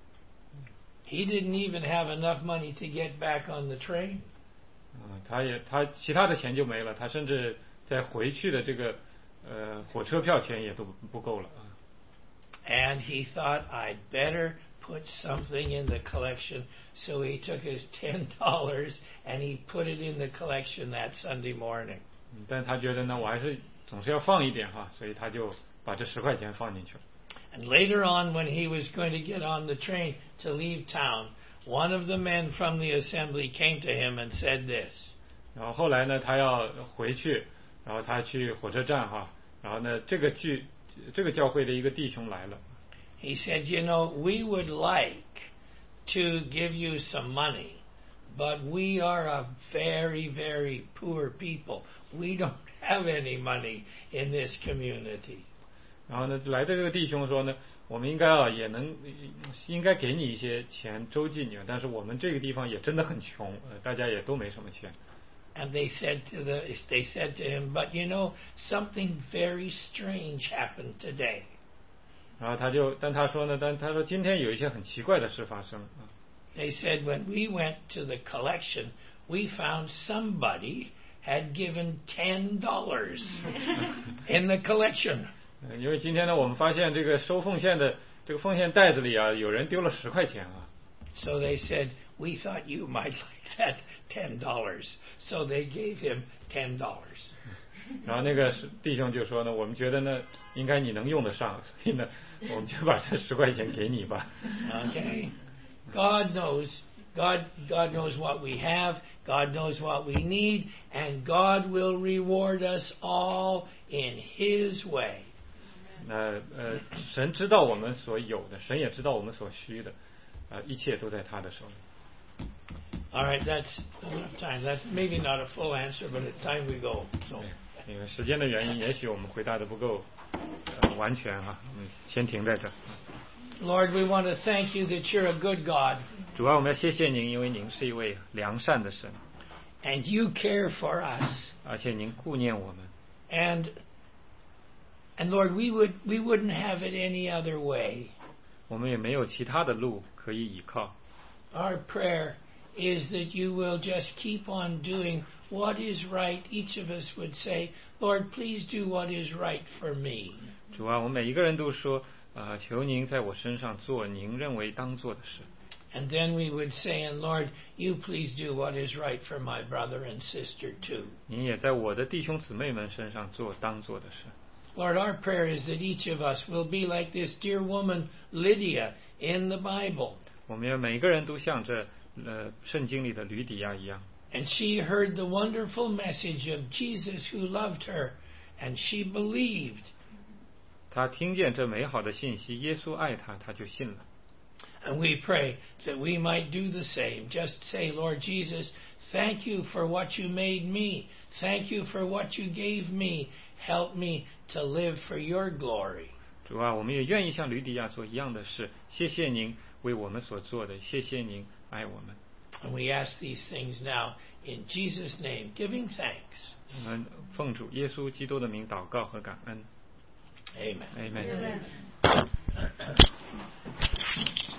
He didn't even have enough money to get back on the train. 嗯，他也他其他的钱就没了，他甚至在回去的这个呃火车票钱也都不够了啊。 And he thought, I'd better put something in the collection, so he took his ten dollars and he put it in the collection that Sunday morning. 但他觉得呢，我还是总是要放一点哈，所以他就把这十块钱放进去了。 And later on, when he was going to get on the train to leave town, one of the men from the assembly came to him and said this. 然后后来呢，他要回去，然后他去火车站哈，然后呢，这个剧这个教会的一个弟兄来了。 He said, you know, we would like to give you some money, but we are a very, very poor people. We don't have any money in this community. 然后呢，来的这个弟兄说呢，我们应该啊也能应该给你一些钱周济你，但是我们这个地方也真的很穷，呃，大家也都没什么钱。 And they said to the they said to him, but you know, something very strange happened today. 然后他就，但他说呢，但他说今天有一些很奇怪的事发生啊。 They said when we went to the collection, we found somebody had given ten dollars in the collection. 因为今天呢，我们发现这个收奉献的这个奉献袋子里啊，有人丢了十块钱啊。 So they said, we thought you might like that ten dollars. So they gave him ten dollars. 然后那个弟兄就说呢，我们觉得呢，应该你能用得上，所以呢，我们就把这十块钱给你吧。 Okay. God knows. God, God knows what we have. God knows what we need, and God will reward us all in His way. 那呃，神知道我们所有的，神也知道我们所需的，呃，一切都在他的手里。 All right, that's enough time. That's maybe not a full answer, but it's time we go. So. 因为时间的原因，也许我们回答的不够呃完全哈，我们先停在这。 Lord, we want to thank you that you're a good God. 主要我们要谢谢您，因为您是一位良善的神。 And you care for us. 而且您顾念我们。 And and Lord, we would we wouldn't have it any other way. 我们也没有其他的路可以依靠。 Our prayer is that you will just keep on doing what is right. Each of us would say, Lord, please do what is right for me. 主啊，我们每一个人都说，啊、求您在我身上做您认为当做的事。 And then we would say, and Lord, you please do what is right for my brother and sister too. 您也在我的弟兄姊妹们身上做当做的事。 Lord, our prayer is that each of us will be like this dear woman Lydia in the Bible. 我们要每个人都像这呃圣经里的吕底亚一样。 And she heard the wonderful message of Jesus who loved her, and she believed. 他听见这美好的信息，耶稣爱他，他就信了。 And we pray that we might do the same. Just say, Lord Jesus, thank you for what you made me. Thank you for what you gave me. Help me to live for your glory. 主啊，我们也愿意像吕底亚做一样的事。谢谢您为我们所做的，谢谢您爱我们。 And we ask these things now in Jesus' name, giving thanks. 我们奉主耶稣基督的名祷告和感恩。 Amen. Amen. Amen.